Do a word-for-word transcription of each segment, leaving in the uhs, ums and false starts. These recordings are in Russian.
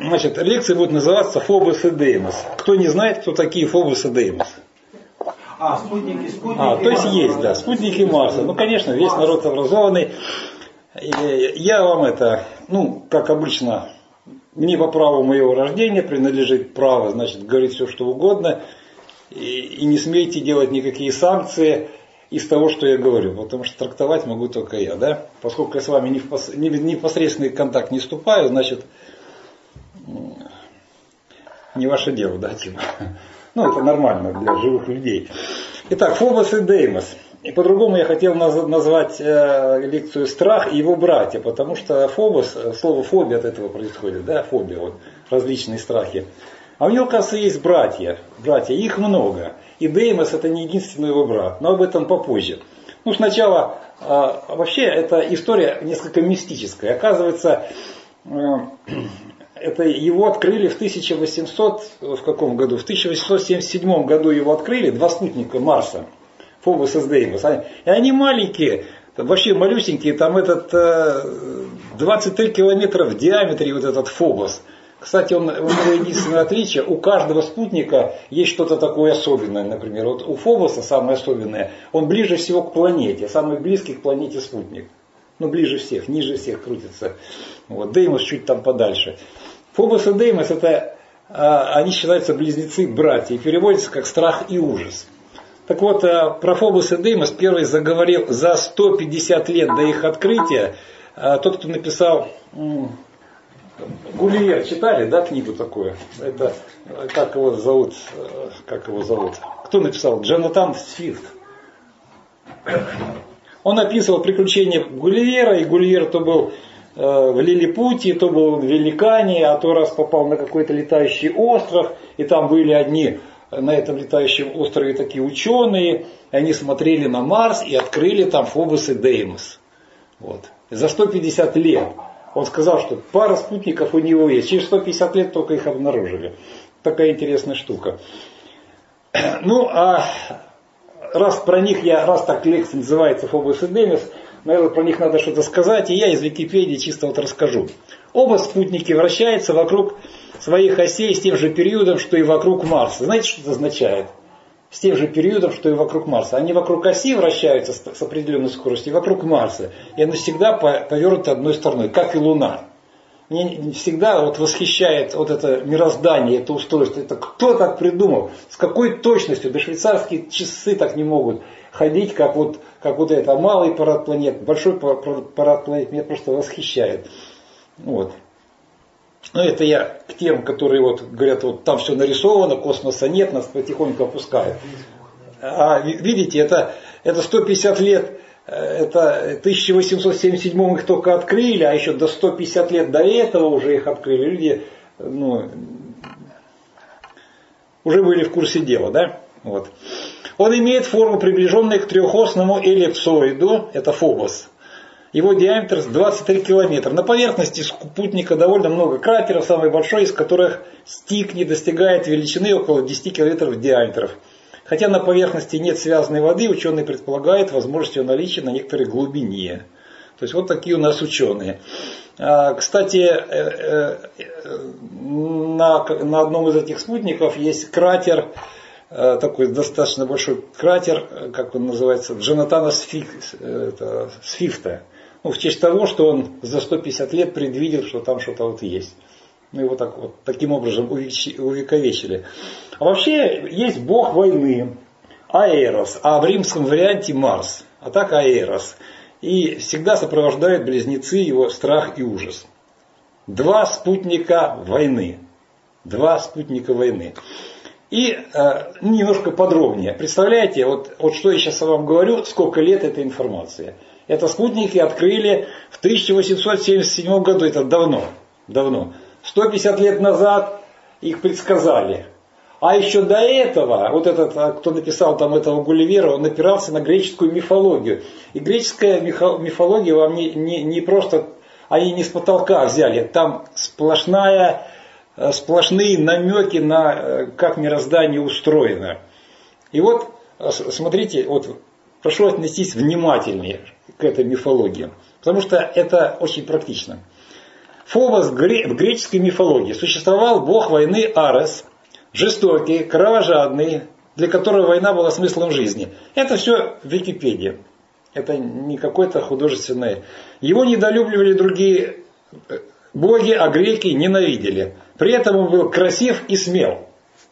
Значит, лекция будет называться Фобос и Деймос. Кто не знает, кто такие Фобос и Деймос? А, спутники, спутники. А, то есть есть, да, спутники Марса. Ну, конечно, весь народ образованный. Я вам это, ну, как обычно, мне по праву моего рождения принадлежит право, значит, говорить все, что угодно. И, и не смейте делать никакие санкции из того, что я говорю, потому что трактовать могу только я, да. Поскольку я с вами не в, пос, не, в непосредственный контакт не вступаю, значит, не ваше дело, да, типа. Ну, это нормально для живых людей. Итак, Фобос и Деймос. И по-другому я хотел наз- назвать э, лекцию «Страх и его братья», потому что Фобос, слово фобия от этого происходит, да, фобия, вот, различные страхи. А у него, оказывается, есть братья, братья, их много. И Деймос это не единственный его брат, но об этом попозже. Ну, сначала, э, вообще, эта история несколько мистическая. Оказывается, э, это его открыли в тысяча восемьсот, в каком году? В тысяча восемьсот семьдесят седьмом году его открыли, два спутника Марса, Фобос и Деймос. И они маленькие, вообще малюсенькие, там этот двадцать три километра в диаметре вот этот Фобос. Кстати, он, у него единственное отличие, у каждого спутника есть что-то такое особенное. Например, вот у Фобоса самое особенное, он ближе всего к планете, самый близкий к планете спутник. Ну, ближе всех, ниже всех крутится. Вот, Деймос чуть там подальше. Фобос и Деймос, это, они считаются близнецы-братья и переводятся как страх и ужас. Так вот, про Фобос и Деймос первый заговорил за сто пятьдесят лет до их открытия. Тот, кто написал Гулливер, читали, да, книгу такую? Это, как его зовут? Как его зовут? Кто написал? Джонатан Свифт. Он описывал приключения Гулливера, и Гулливер то был в Лилипуте, то был в Великане, а то раз попал на какой-то летающий остров, и там были одни на этом летающем острове такие ученые, и они смотрели на Марс и открыли там Фобос и Деймос. Вот. За сто пятьдесят лет. Он сказал, что пара спутников у него есть. Через сто пятьдесят лет только их обнаружили. Такая интересная штука. Ну, а раз про них я, раз так лекция называется Фобос и Деймос, наверное, про них надо что-то сказать, и я из Википедии чисто вот расскажу. Оба спутники вращаются вокруг своих осей с тем же периодом, что и вокруг Марса. Знаете, что это означает? С тем же периодом, что и вокруг Марса. Они вокруг оси вращаются с определенной скоростью, вокруг Марса. И оно всегда повернуто одной стороной, как и Луна. Меня всегда вот восхищает вот это мироздание, это устройство. Это кто так придумал? С какой точностью? Да швейцарские часы так не могут ходить, как вот, как вот это. Малый парад планет, большой парад планет меня просто восхищает. Вот. Ну, это я к тем, которые вот говорят, вот там все нарисовано, космоса нет, нас потихоньку опускают. А видите, это, это сто пятьдесят лет, это тысяча восемьсот семьдесят седьмом их только открыли, а еще до сто пятьдесят лет до этого уже их открыли. Люди, ну, уже были в курсе дела, да? Вот. Он имеет форму, приближенную к трехосному эллипсоиду, это Фобос. Его диаметр двадцать три километра. На поверхности спутника довольно много кратеров, самый большой из которых Стик достигает величины около десяти километров диаметров. Хотя на поверхности нет связанной воды, ученые предполагают возможность ее наличия на некоторой глубине. То есть вот такие у нас ученые. Кстати, на, на одном из этих спутников есть кратер, такой достаточно большой кратер, как он называется, Джонатана Свифта. Ну, в честь того, что он за сто пятьдесят лет предвидел, что там что-то вот есть. Ну, его так, вот, таким образом увековечили. А вообще есть бог войны, Аэрос, а в римском варианте Марс. А так Аэрос. И всегда сопровождают близнецы его страх и ужас. Два спутника войны. Два спутника войны. И э, немножко подробнее. Представляете, вот, вот что я сейчас вам говорю, сколько лет этой информации. Это спутники открыли в тысяча восемьсот семьдесят седьмом году, это давно, давно. сто пятьдесят лет назад их предсказали. А еще до этого, вот этот, кто написал там этого Гулливера, он опирался на греческую мифологию. И греческая мифология вам не, не, не просто, они не с потолка взяли, там сплошная, сплошные намеки на как мироздание устроено. И вот, смотрите, вот прошу отнестись внимательнее к этой мифологии, потому что это очень практично. Фобос в греческой мифологии существовал бог войны Арес, жестокий, кровожадный, для которого война была смыслом жизни. Это все Википедия. Это не какой-то художественный. Его недолюбливали другие боги, а греки ненавидели. При этом он был красив и смел.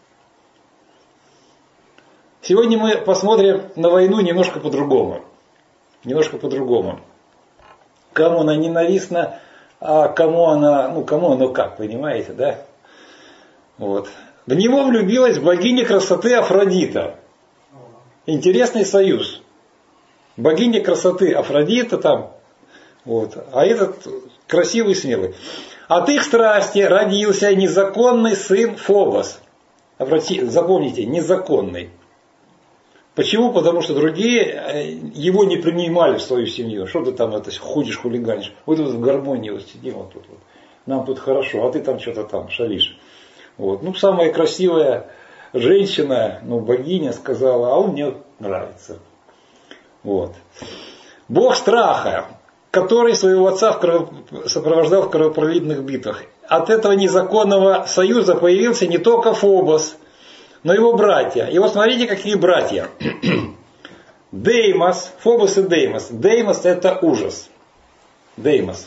Сегодня мы посмотрим на войну немножко по-другому. Немножко по-другому. Кому она ненавистна, а кому она, ну кому оно как, понимаете, да? Вот. В него влюбилась богиня красоты Афродита. Интересный союз. Богиня красоты Афродита там, вот, а этот красивый, смелый. От их страсти родился незаконный сын Фобос. Запомните, незаконный. Почему? Потому что другие его не принимали в свою семью. Что ты там это, ходишь, хулиганишь? Вот тут в гармонии вот сидим, вот тут вот. Нам тут хорошо, а ты там что-то там шалишь. Вот. Ну, самая красивая женщина, ну, богиня сказала, а он мне нравится. Вот. Бог страха, который своего отца в кров... сопровождал в кровопролитных битвах. От этого незаконного союза появился не только Фобос, но и его братья. И вот смотрите, какие братья. Деймос, Фобос и Деймос. Деймос это ужас. Деймос.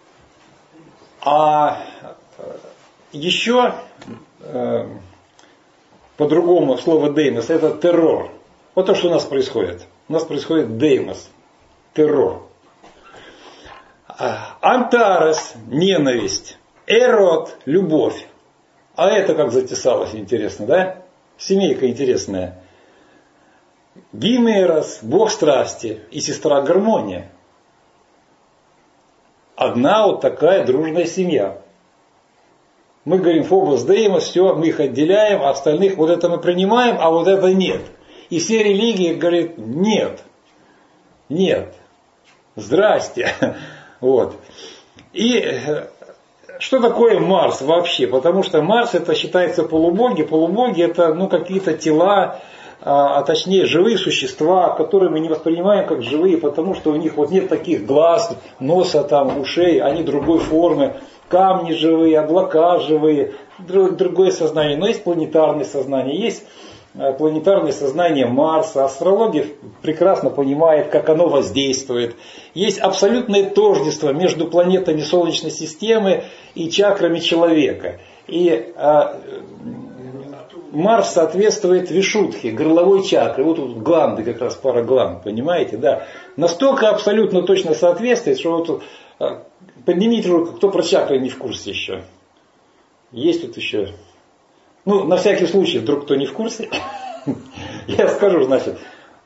А еще э, по-другому слово Деймос это террор. Вот то, что у нас происходит. У нас происходит деймос, террор. Антарес, ненависть. Эрот, любовь. А это как затесалось, интересно, да? Семейка интересная. Гимерос, бог страсти и сестра гармония. Одна вот такая дружная семья. Мы говорим Фобос, Деймос, все, мы их отделяем, а остальных вот это мы принимаем, а вот это нет. И все религии говорят, нет, нет, здрасте. Вот. И что такое Марс вообще? Потому что Марс это считается полубоги, полубоги это ну, какие-то тела, а, а точнее живые существа, которые мы не воспринимаем как живые, потому что у них вот нет таких глаз, носа, там, ушей, они другой формы, камни живые, облака живые, другое сознание. Но есть планетарное сознание, есть планетарное сознание Марса. Астрология прекрасно понимает, как оно воздействует. Есть абсолютное тождество между планетами Солнечной системы и чакрами человека. И а, Марс соответствует Вишудхе, горловой чакре. Вот тут гланды, как раз пара гланд, понимаете? Да. Настолько абсолютно точно соответствует, что вот а, поднимите руку, кто про чакры не в курсе еще. Есть тут еще... Ну, на всякий случай, вдруг кто не в курсе, я скажу, значит,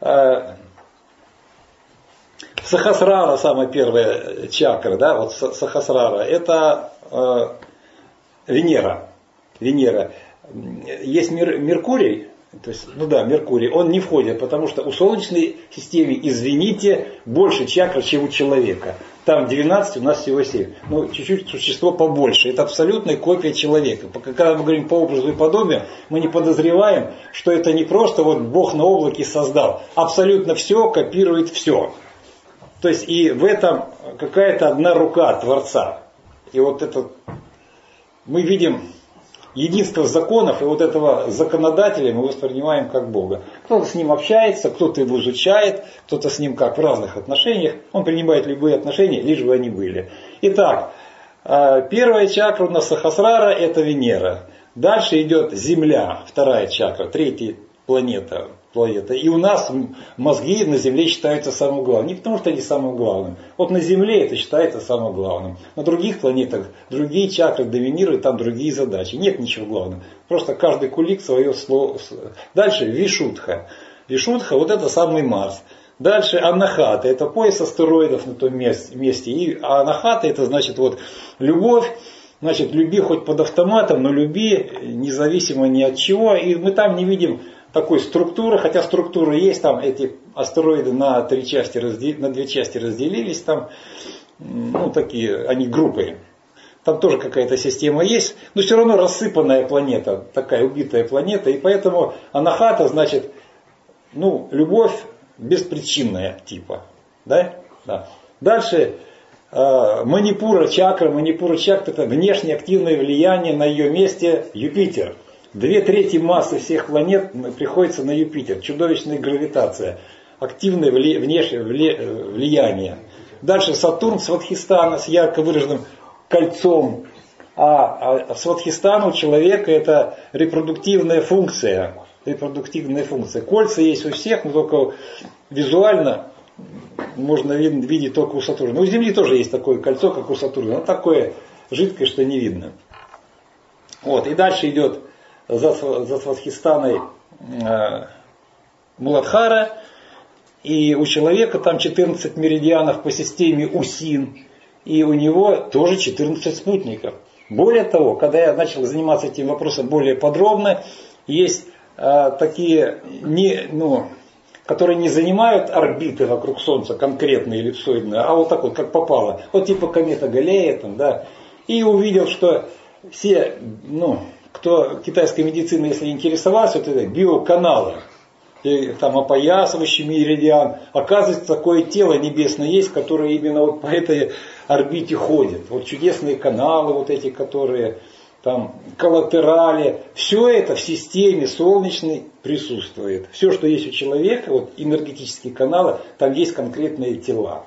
Сахасрара, самая первая чакра, да, вот Сахасрара, это Венера. Венера. Есть Меркурий, то есть, ну да, Меркурий, он не входит, потому что у Солнечной системы, извините, больше чакр, чем у человека. Там двенадцать, у нас всего семь. Ну, чуть-чуть существо побольше. Это абсолютная копия человека. Когда мы говорим по образу и подобию, мы не подозреваем, что это не просто вот Бог на облаке создал. Абсолютно все копирует все. То есть и в этом какая-то одна рука Творца. И вот это мы видим единство законов, и вот этого законодателя мы воспринимаем как Бога. Кто-то с ним общается, кто-то его изучает, кто-то с ним как в разных отношениях. Он принимает любые отношения, лишь бы они были. Итак, первая чакра у нас Сахасрара, это Венера. Дальше идет Земля, вторая чакра, третья планета. планета. И у нас мозги на Земле считаются самым главным. Не потому, что они самым главным. Вот на Земле это считается самым главным. На других планетах другие чакры доминируют, там другие задачи. Нет ничего главного. Просто каждый кулик свое слово. Дальше Вишудха. Вишудха, вот это самый Марс. Дальше Анахата, это пояс астероидов на том месте. И Анахата это значит вот любовь. Значит, люби хоть под автоматом, но люби независимо ни от чего. И мы там не видим такой структуры, хотя структура есть, там эти астероиды на три части раздел... на две части разделились, там, ну, такие, они группы. Там тоже какая-то система есть, но все равно рассыпанная планета, такая убитая планета, и поэтому Анахата значит, ну, любовь беспричинная типа, да? Да. Дальше Манипура чакра. Манипура чакра — это внешнее активное влияние, на ее месте Юпитер. Две трети массы всех планет приходится на Юпитер. Чудовищная гравитация. Активное вли, внешнее вли, влияние. Дальше Сатурн, Сватхистана с ярко выраженным кольцом. А, а Сватхистана у человека это репродуктивная функция. Репродуктивная функция. Кольца есть у всех, но только визуально можно видеть только у Сатурна. У Земли тоже есть такое кольцо, как у Сатурна. Оно такое жидкое, что не видно. Вот. И дальше идет за, за Сватхистаной э, Муладхара. И у человека там четырнадцать меридианов по системе Усин. И у него тоже четырнадцать спутников. Более того, когда я начал заниматься этим вопросом более подробно, есть э, такие, не, ну, которые не занимают орбиты вокруг Солнца, конкретно эллипсоидные, а вот так вот, как попало. Вот типа комета Галлея, там, да. И увидел, что все, ну, кто китайской медициной, если интересовался, вот это биоканалы, там опоясывающий меридиан, оказывается, такое тело небесное есть, которое именно вот по этой орбите ходит. Вот чудесные каналы, вот эти, которые там коллатерали, все это в системе солнечной присутствует. Все, что есть у человека, вот энергетические каналы, там есть конкретные тела.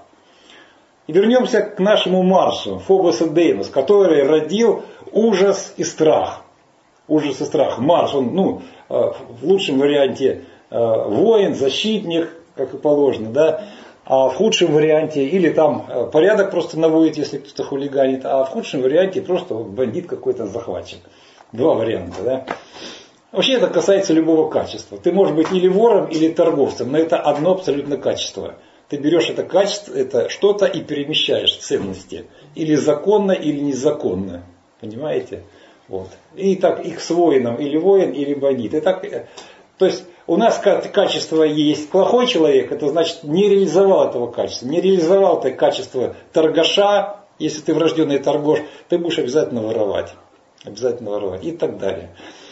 И вернемся к нашему Марсу, Фобос и Деймос, который родил ужас и страх. Ужас и страх. Марс, он, ну, в лучшем варианте воин, защитник, как и положено, да, а в худшем варианте, или там порядок просто наводит, если кто-то хулиганит, а в худшем варианте просто бандит какой-то, захватчик. Два варианта, да. Вообще это касается любого качества. Ты можешь быть или вором, или торговцем, но это одно абсолютно качество. Ты берешь это качество, это что-то и перемещаешь ценности. Или законно, или незаконно. Понимаете? Вот. И так их с воином, или воин, или бандит. И так, то есть у нас качество есть плохой человек, это значит не реализовал этого качества. Не реализовал ты качество торгаша, если ты врожденный торгаш, ты будешь обязательно воровать. Обязательно воровать. И так далее.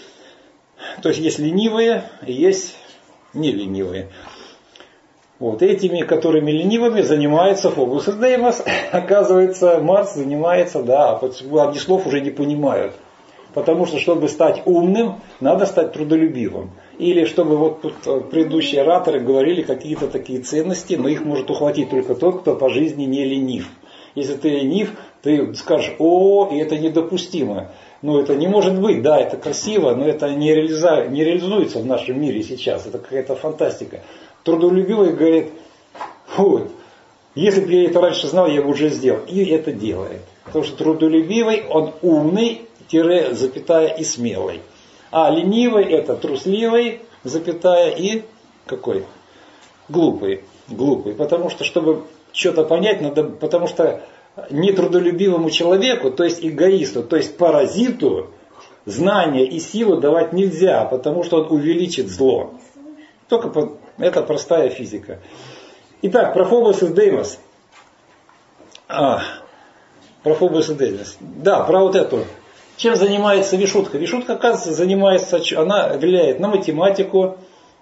То есть есть ленивые, и есть не ленивые. Вот. Этими, которыми ленивыми, занимается Фобос и Деймос. Оказывается, Марс занимается, да, одни слов уже не понимают. Потому что, чтобы стать умным, надо стать трудолюбивым. Или чтобы вот тут предыдущие ораторы говорили какие-то такие ценности, но их может ухватить только тот, кто по жизни не ленив. Если ты ленив, ты скажешь: о, и это недопустимо. Ну, это не может быть, да, это красиво, но это не, реализа... не реализуется в нашем мире сейчас. Это какая-то фантастика. Трудолюбивый говорит: фу, если бы я это раньше знал, я бы уже сделал. И это делает. Потому что трудолюбивый, он умный, тире, запятая, и смелый. А ленивый — это трусливый, запятая, и какой? Глупый. Глупый. Потому что, чтобы что-то понять, надо, потому что нетрудолюбивому человеку, то есть эгоисту, то есть паразиту, знания и силу давать нельзя, потому что он увеличит зло. Только по, это простая физика. Итак, про Фобос и Деймос. А, про Фобос и Деймос. Да, про вот эту. Чем занимается Вишудха? Вишудха, оказывается, занимается, она влияет на математику,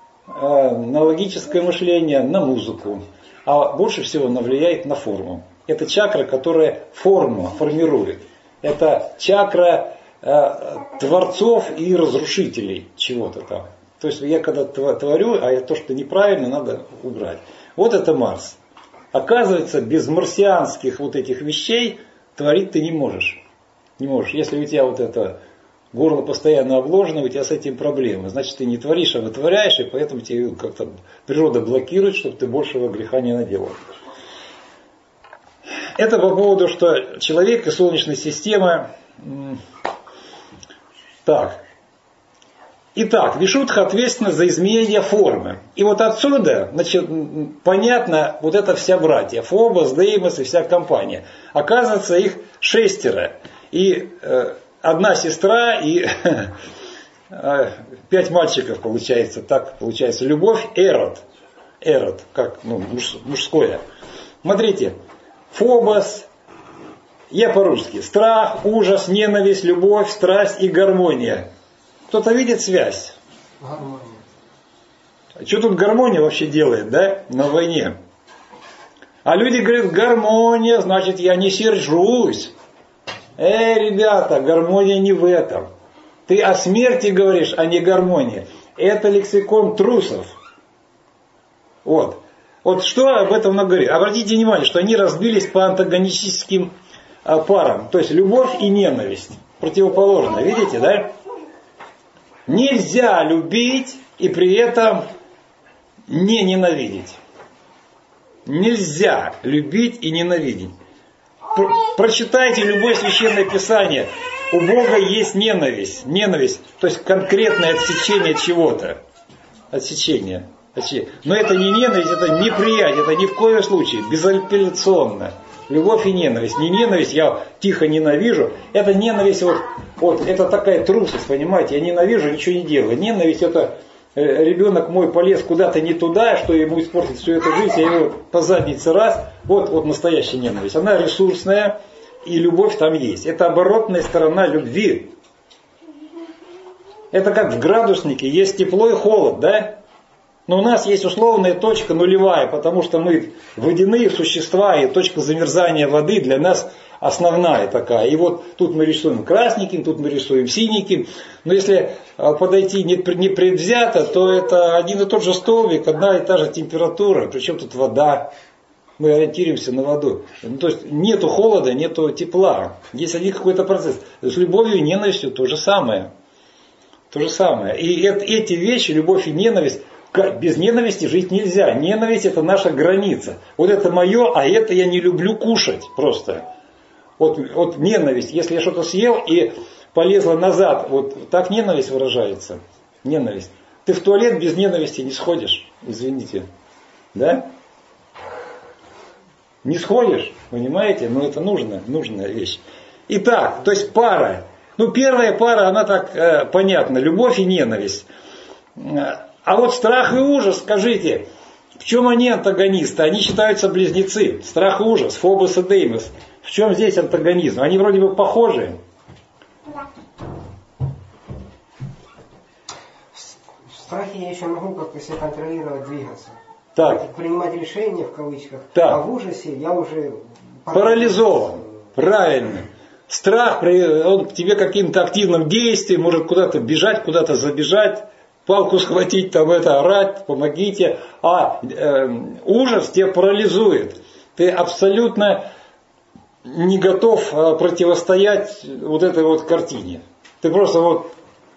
на логическое мышление, на музыку. А больше всего она влияет на форму. Это чакра, которая форму формирует. Это чакра э, творцов и разрушителей чего-то там. То есть я когда творю, а то, что неправильно, надо убрать. Вот это Марс. Оказывается, без марсианских вот этих вещей творить ты не можешь. Не можешь. Если у тебя вот это горло постоянно обложено, у тебя с этим проблемы. Значит, ты не творишь, а вытворяешь, и поэтому тебе как-то природа блокирует, чтобы ты большего греха не наделал. Это по поводу, что человек и Солнечная система. Так. Итак, Вишудха ответственна за изменение формы. И вот отсюда, значит, понятно, вот эта вся братья, Фобос, Деймос и вся компания. Оказывается, их шестеро. И э, одна сестра, и э, пять мальчиков получается. Так получается. Любовь, Эрот. Эрот, как ну, муж, мужское. Смотрите. Фобос, я по-русски. Страх, ужас, ненависть, любовь, страсть и гармония. Кто-то видит связь? Гармония. А что тут гармония вообще делает, да, на войне? А люди говорят, гармония, значит, я не сержусь. Эй, ребята, гармония не в этом. Ты о смерти говоришь, а не гармонии. Это лексикон трусов. Вот. Вот что об этом она говорит? Обратите внимание, что они разбились по антагонистическим парам. То есть любовь и ненависть. Противоположно. Видите, да? Нельзя любить и при этом не ненавидеть. Нельзя любить и ненавидеть. Про- прочитайте любое священное писание. У Бога есть ненависть. Ненависть, то есть конкретное отсечение чего-то. Отсечение. отсечение. Но это не ненависть, это неприятие, это ни в коем случае, безапелляционно. Любовь и ненависть. Не ненависть, я тихо ненавижу. Это ненависть, вот, вот это такая трусость, понимаете. Я ненавижу, ничего не делаю. Ненависть это э, ребенок мой полез куда-то не туда, что ему испортит всю эту жизнь, я его по заднице раз. Вот, вот настоящая ненависть. Она ресурсная, и любовь там есть. Это оборотная сторона любви. Это как в градуснике, есть тепло и холод, да? Но у нас есть условная точка нулевая, потому что мы водяные существа, и точка замерзания воды для нас основная такая. И вот тут мы рисуем красненьким, тут мы рисуем синеньким. Но если подойти непредвзято, то это один и тот же столбик, одна и та же температура. Причем тут вода. Мы ориентируемся на воду. Ну, то есть нету холода, нету тепла. Есть один какой-то процесс. С любовью и ненавистью то же самое. То же самое. И эти вещи, любовь и ненависть, без ненависти жить нельзя. Ненависть это наша граница. Вот это мое, а это я не люблю кушать просто. Вот, вот ненависть. Если я что-то съел и полезла назад, вот так ненависть выражается. Ненависть. Ты в туалет без ненависти не сходишь. Извините. Да? Не сходишь, понимаете? Но это нужно, нужная вещь. Итак, то есть пара. Ну, первая пара, она так э, понятна. Любовь и ненависть. А вот страх и ужас, скажите, в чем они антагонисты? Они считаются близнецы. Страх и ужас, Фобос и Деймос. В чем здесь антагонизм? Они вроде бы похожи. В страхе я еще могу как-то себя контролировать, двигаться. Так. Принимать решения в кавычках. Так. А в ужасе я уже парализован. Правильно. Страх, он к тебе каким-то активным действием, может куда-то бежать, куда-то забежать, палку схватить, там это, орать, помогите. А э, ужас тебя парализует. Ты абсолютно не готов противостоять вот этой вот картине. Ты просто вот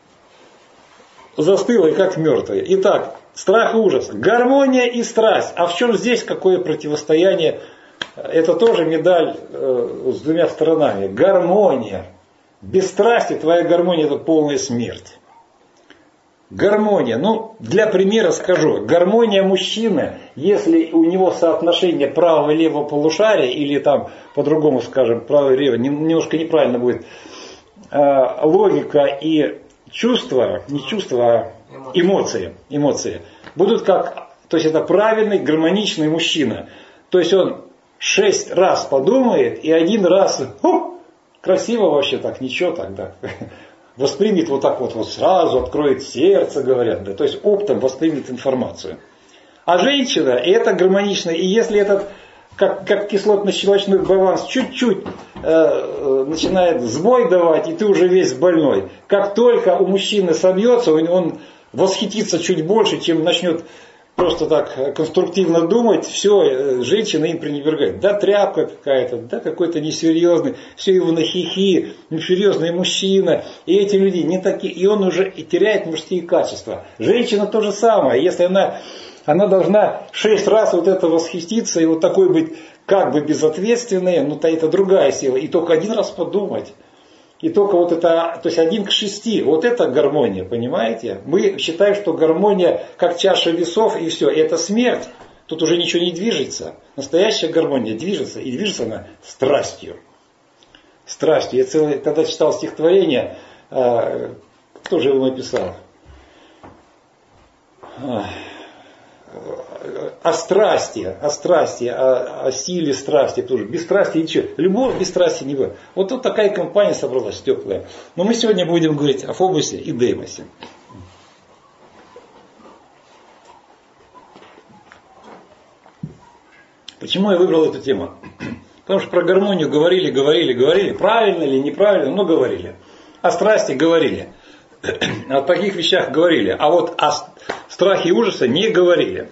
застыл и как мертвый. Итак, страх и ужас. Гармония и страсть. А в чем здесь какое противостояние? Это тоже медаль э, с двумя сторонами. Гармония. Без страсти твоя гармония это полная смерть. Гармония. Ну, для примера скажу. Гармония мужчины, если у него соотношение правого и левого полушария, или там по-другому скажем, правое и левое, немножко неправильно будет, э, логика и чувства, не чувства, а эмоции, эмоции, будут как, то есть это правильный, гармоничный мужчина. То есть он шесть раз подумает и один раз, ху, красиво вообще так, ничего так, да. Воспримет вот так вот, вот сразу, откроет сердце, говорят, да, то есть оптом воспримет информацию. А женщина, это гармонично, и если этот, как, как кислотно-щелочной баланс, чуть-чуть э, начинает сбой давать, и ты уже весь больной, как только у мужчины собьется, он, он восхитится чуть больше, чем начнет просто так конструктивно думать, все, женщина им пренебрегает. Да тряпка какая-то, да какой-то несерьезный, все его на хихи, несерьезный мужчина. И эти люди не такие, и он уже и теряет мужские качества. Женщина то же самое, если она, она должна шесть раз вот это восхититься и вот такой быть как бы безответственной, ну то это другая сила. И только один раз подумать. И только вот это, то есть один к шести, вот это гармония, понимаете? Мы считаем, что гармония как чаша весов и все, это смерть. Тут уже ничего не движется. Настоящая гармония движется, и движется она страстью. Страстью. Я целый, когда читал стихотворение, кто же его написал? О страсти, о страсти, о, о силе страсти тоже. Без страсти ничего. Любовь без страсти не бывает. Вот тут такая компания собралась теплая. Но мы сегодня будем говорить о Фобосе и Деймосе. Почему я выбрал эту тему? Потому что про гармонию говорили, говорили, говорили. Правильно или неправильно, но говорили. О страсти говорили. О таких вещах говорили. А вот о страхе и ужасе не говорили.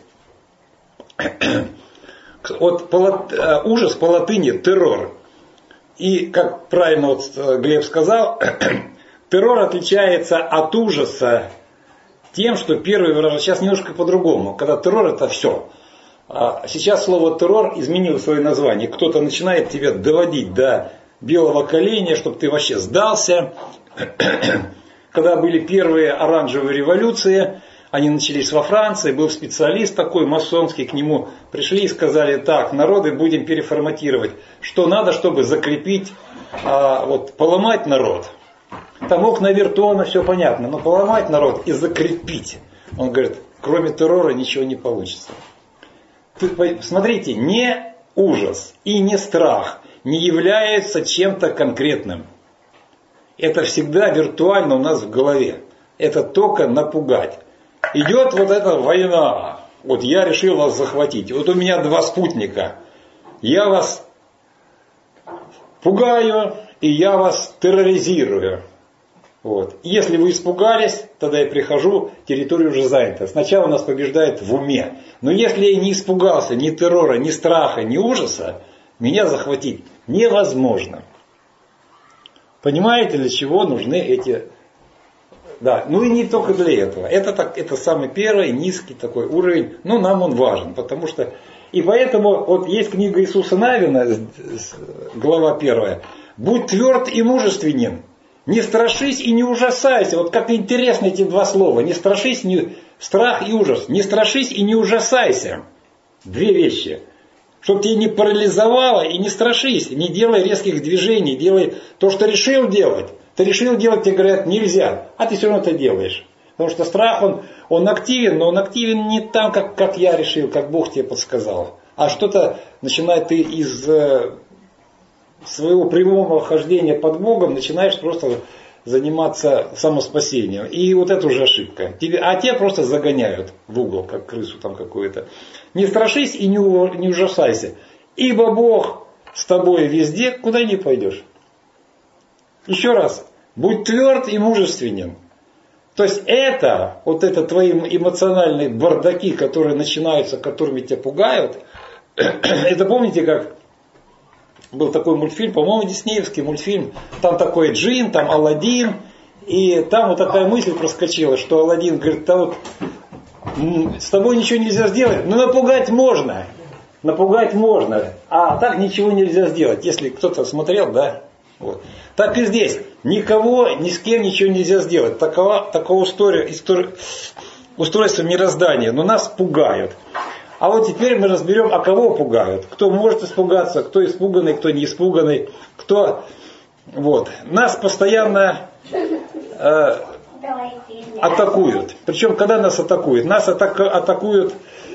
Вот ужас по латыни террор. И, как правильно вот Глеб сказал, террор отличается от ужаса тем, что первый выражение, сейчас немножко по-другому, когда террор это все. Сейчас слово террор изменило свое название. Кто-то начинает тебя доводить до белого коленя, чтобы ты вообще сдался. Когда были первые оранжевые революции, они начались во Франции, был специалист такой масонский, к нему пришли и сказали: так, народы будем переформатировать. Что надо, чтобы закрепить, а, вот, поломать народ. Там окна Вертона, все понятно, но поломать народ и закрепить. Он говорит, кроме террора ничего не получится. Смотрите, не ужас и не страх не являются чем-то конкретным. Это всегда виртуально у нас в голове. Это только напугать. Идет вот эта война. Вот я решил вас захватить. Вот у меня два спутника. Я вас пугаю, и я вас терроризирую. Вот. Если вы испугались, тогда я прихожу, территория уже занята. Сначала нас побеждает в уме. Но если я не испугался ни террора, ни страха, ни ужаса, меня захватить невозможно. Понимаете, для чего нужны эти... Да, ну и не только для этого. Это, так, это самый первый низкий такой уровень, но нам он важен, потому что... И поэтому вот есть книга Иисуса Навина, глава первая. «Будь тверд и мужественен, не страшись и не ужасайся». Вот как интересно эти два слова. Не страшись, не... страх и ужас. Не страшись и не ужасайся. Две вещи. Чтобы тебя не парализовало, и не страшись, не делай резких движений, делай то, что решил делать. Ты решил делать, тебе говорят, нельзя, а ты все равно это делаешь. Потому что страх, он, он активен, но он активен не там, как, как я решил, как Бог тебе подсказал. А что-то начинает ты из э, своего прямого хождения под Богом, начинаешь просто заниматься самоспасением. И вот это уже ошибка. Тебе, а тебя просто загоняют в угол, как крысу там какую-то. Не страшись и не, не ужасайся. Ибо Бог с тобой везде, куда не пойдешь. Еще раз. Будь тверд и мужественен. То есть это, вот это твои эмоциональные бардаки, которые начинаются, которыми тебя пугают. Это помните, как был такой мультфильм, по-моему, диснеевский мультфильм. Там такой джин, там Аладдин. И там вот такая мысль проскочила, что Аладдин говорит, да вот с тобой ничего нельзя сделать, но напугать можно. Напугать можно. А так ничего нельзя сделать. Если кто-то смотрел, да. Вот. Так и здесь. Никого, ни с кем ничего нельзя сделать. Такова, такого история, история, устройство мироздания. Но нас пугают. А вот теперь мы разберем, а кого пугают. Кто может испугаться, кто испуганный, кто не испуганный. Кто... Вот. Нас постоянно э, атакуют. Причем, когда нас атакуют? Нас атака, атакуют...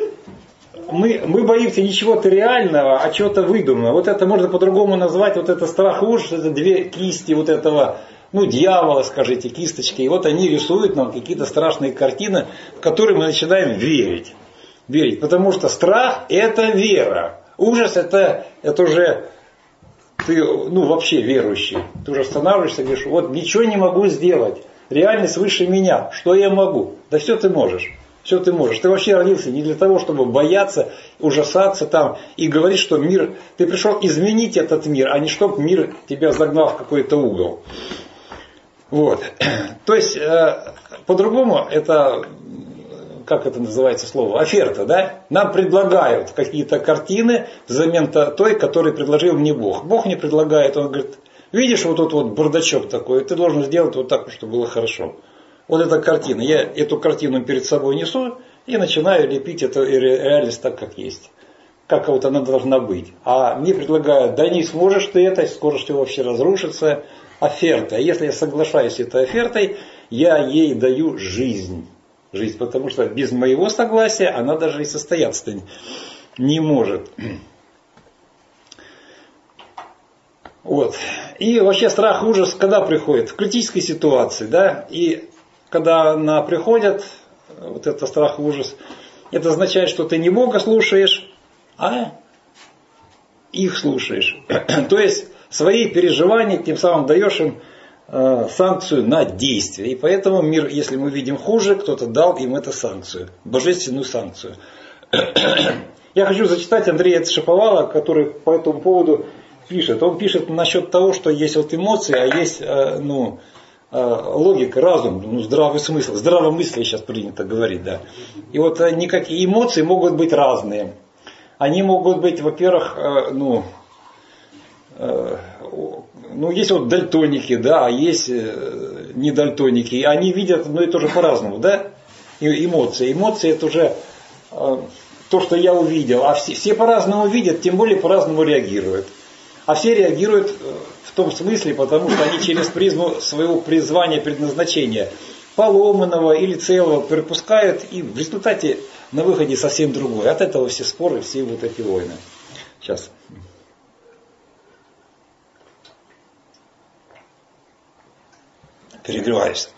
Мы, мы боимся не чего-то реального, а чего-то выдуманного. Вот это можно по-другому назвать. Вот это страх и ужас, это две кисти вот этого, ну, дьявола, скажите, кисточки. И вот они рисуют нам какие-то страшные картины, в которые мы начинаем верить. Верить. Потому что страх – это вера. Ужас – это, это уже ты, ну, вообще верующий. Ты уже останавливаешься и говоришь, вот ничего не могу сделать. Реальность выше меня. Что я могу? Да все ты можешь. Все ты можешь. Ты вообще родился не для того, чтобы бояться, ужасаться там и говорить, что мир... Ты пришел изменить этот мир, а не чтобы мир тебя загнал в какой-то угол. Вот. То есть, э, по-другому, это... Как это называется слово? Оферта, да? Нам предлагают какие-то картины взамен той, которую предложил мне Бог. Бог мне предлагает, Он говорит, видишь вот тут вот бардачок такой, ты должен сделать вот так, чтобы было хорошо. Вот эта картина. Я эту картину перед собой несу и начинаю лепить эту реальность так, как есть. Как вот она должна быть. А мне предлагают, да не сможешь ты это, скоро все вообще разрушится. Оферта. Если я соглашаюсь с этой офертой, я ей даю жизнь. Жизнь. Потому что без моего согласия она даже и состояться не может. Вот. И вообще страх, ужас, когда приходит? В критической ситуации, да, и когда она приходит, вот это страх, ужас, это означает, что ты не Бога слушаешь, а их слушаешь. То есть свои переживания тем самым даешь им э, санкцию на действие. И поэтому мир, если мы видим хуже, кто-то дал им эту санкцию, божественную санкцию. Я хочу зачитать Андрея Шаповала, который по этому поводу пишет. Он пишет насчет того, что есть вот эмоции, а есть э, ну, э, логика, разум, ну, здравый смысл, здравомыслие сейчас принято говорить, да. И вот э, никакие эмоции могут быть разные. Они могут быть, во-первых, э, ну, э, ну, есть вот дальтоники, да, а есть э, не дальтоники. Они видят, ну, и тоже по-разному, да, и эмоции. Эмоции это уже э, то, что я увидел, а все, все по-разному видят, тем более по-разному реагируют. А все реагируют в том смысле, потому что они через призму своего призвания, предназначения, поломанного или целого, пропускают, и в результате на выходе совсем другое. От этого все споры, все вот эти войны. Сейчас. Перегреваюсь.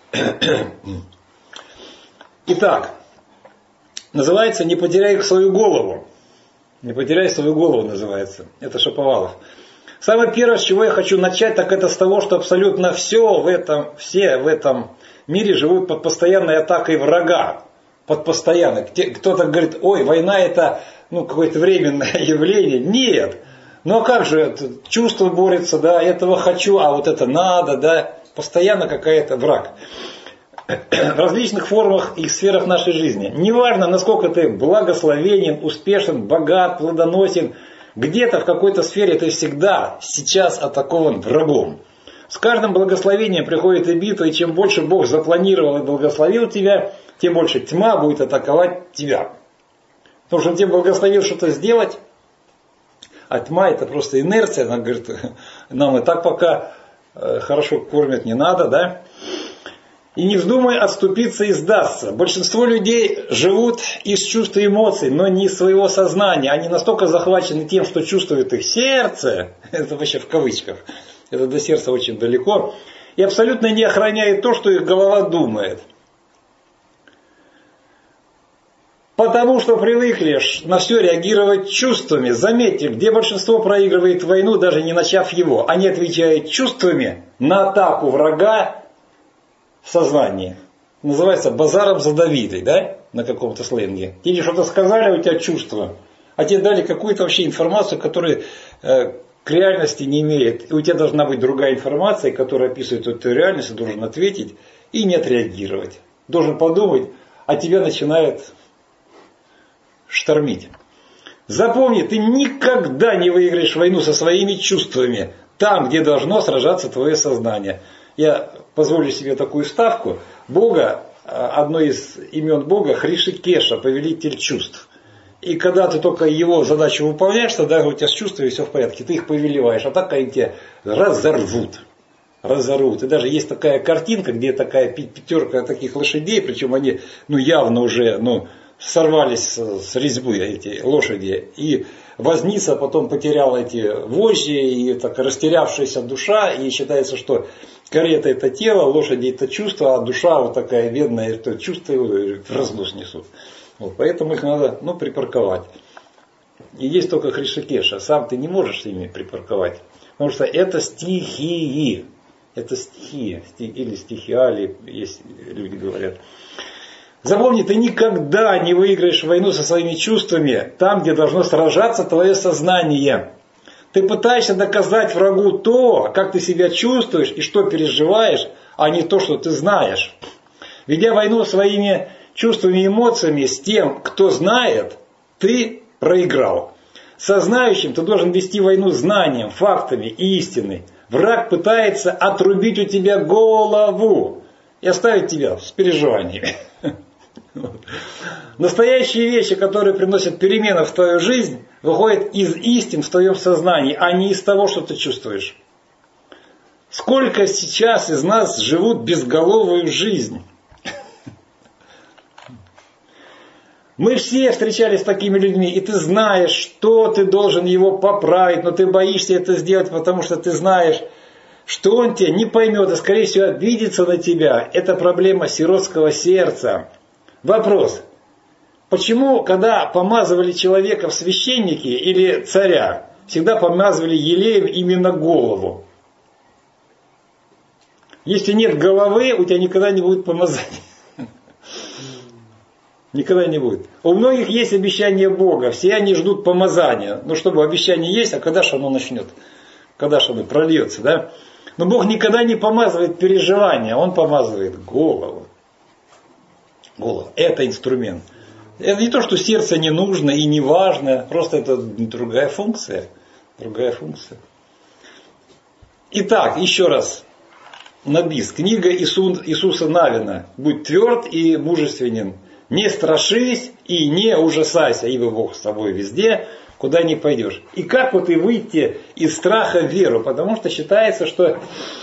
Итак, называется «Не потеряй свою голову». «Не потеряй свою голову» называется. Это Шаповалов. Самое первое, с чего я хочу начать, так это с того, что абсолютно все в этом, все в этом мире живут под постоянной атакой врага. Под постоянной. Кто-то говорит, ой, война это ну, какое-то временное явление. Нет. Ну а как же, это, чувство борется, да, этого хочу, а вот это надо, да. Постоянно какая-то враг. В различных формах и сферах нашей жизни. Неважно, насколько ты благословенен, успешен, богат, плодоносен, где-то в какой-то сфере ты всегда сейчас атакован врагом. С каждым благословением приходит и битва, и чем больше Бог запланировал и благословил тебя, тем больше тьма будет атаковать тебя. Потому что Он тебе благословил что-то сделать, а тьма это просто инерция, она говорит, нам и так пока хорошо кормят, не надо, да? И не вздумай отступиться и сдаться. Большинство людей живут из чувств и эмоций, но не из своего сознания. Они настолько захвачены тем, что чувствует их сердце, это вообще в кавычках, это до сердца очень далеко, и абсолютно не охраняет то, что их голова думает. Потому что привыкли на все реагировать чувствами. Заметьте, где большинство проигрывает войну, даже не начав его. Они отвечают чувствами на атаку врага в сознании. Называется базаром за Давидой, да, на каком-то сленге. Тебе что-то сказали, а у тебя чувства. А тебе дали какую-то вообще информацию, которая э, к реальности не имеет. И у тебя должна быть другая информация, которая описывает эту реальность, и должен ответить и не отреагировать. Должен подумать, а тебя начинает штормить. Запомни, ты никогда не выиграешь войну со своими чувствами. Там, где должно сражаться твое сознание. Я позволю себе такую ставку. Бога, одно из имен Бога, Хришикеша, повелитель чувств. И когда ты только его задачу выполняешь, тогда у тебя с чувствами все в порядке. Ты их повелеваешь, а так они тебя разорвут. Разорвут. И даже есть такая картинка, где такая пятерка таких лошадей, причем они ну, явно уже ну, сорвались с резьбы, эти лошади. И возница потом потерял эти вожжи, и так растерявшаяся душа, и считается, что карета это тело, лошади это чувство, а душа вот такая бедная, это чувство в разнос несут. Вот, поэтому их надо ну, припарковать. И есть только Хришикеша, сам ты не можешь с ними припарковать, потому что это стихии. Это стихия, или стихиали, есть люди говорят. Запомни, ты никогда не выиграешь войну со своими чувствами там, где должно сражаться твое сознание. Ты пытаешься доказать врагу то, как ты себя чувствуешь и что переживаешь, а не то, что ты знаешь. Ведя войну своими чувствами и эмоциями с тем, кто знает, ты проиграл. Со знающим ты должен вести войну знанием, фактами и истиной. Враг пытается отрубить у тебя голову и оставить тебя с переживаниями. Настоящие вещи, которые приносят перемены в твою жизнь, выходят из истин в твоем сознании, а не из того, что ты чувствуешь. Сколько сейчас из нас живут безголовую жизнь? Мы все встречались с такими людьми, и ты знаешь, что ты должен его поправить, но ты боишься это сделать, потому что ты знаешь, что он тебя не поймет, и скорее всего обидится на тебя. Это проблема сиротского сердца. Вопрос. Почему, когда помазывали человека в священники или царя, всегда помазывали елеем именно голову. Если нет головы, у тебя никогда не будет помазания. Никогда не будет. У многих есть обещание Бога, все они ждут помазания. Ну, чтобы обещание есть, а когда же оно начнет? Когда же оно прольется, да? Но Бог никогда не помазывает переживания, Он помазывает голову. Голову. Это инструмент. Это не то, что сердце не нужно и не важно, просто это другая функция. Другая функция. Итак, еще раз. На бис. Книга Иисуса Навина. Будь тверд и мужественен. Не страшись и не ужасайся, ибо Бог с тобой везде, куда ни пойдешь. И как вот и выйти из страха в веру? Потому что считается, что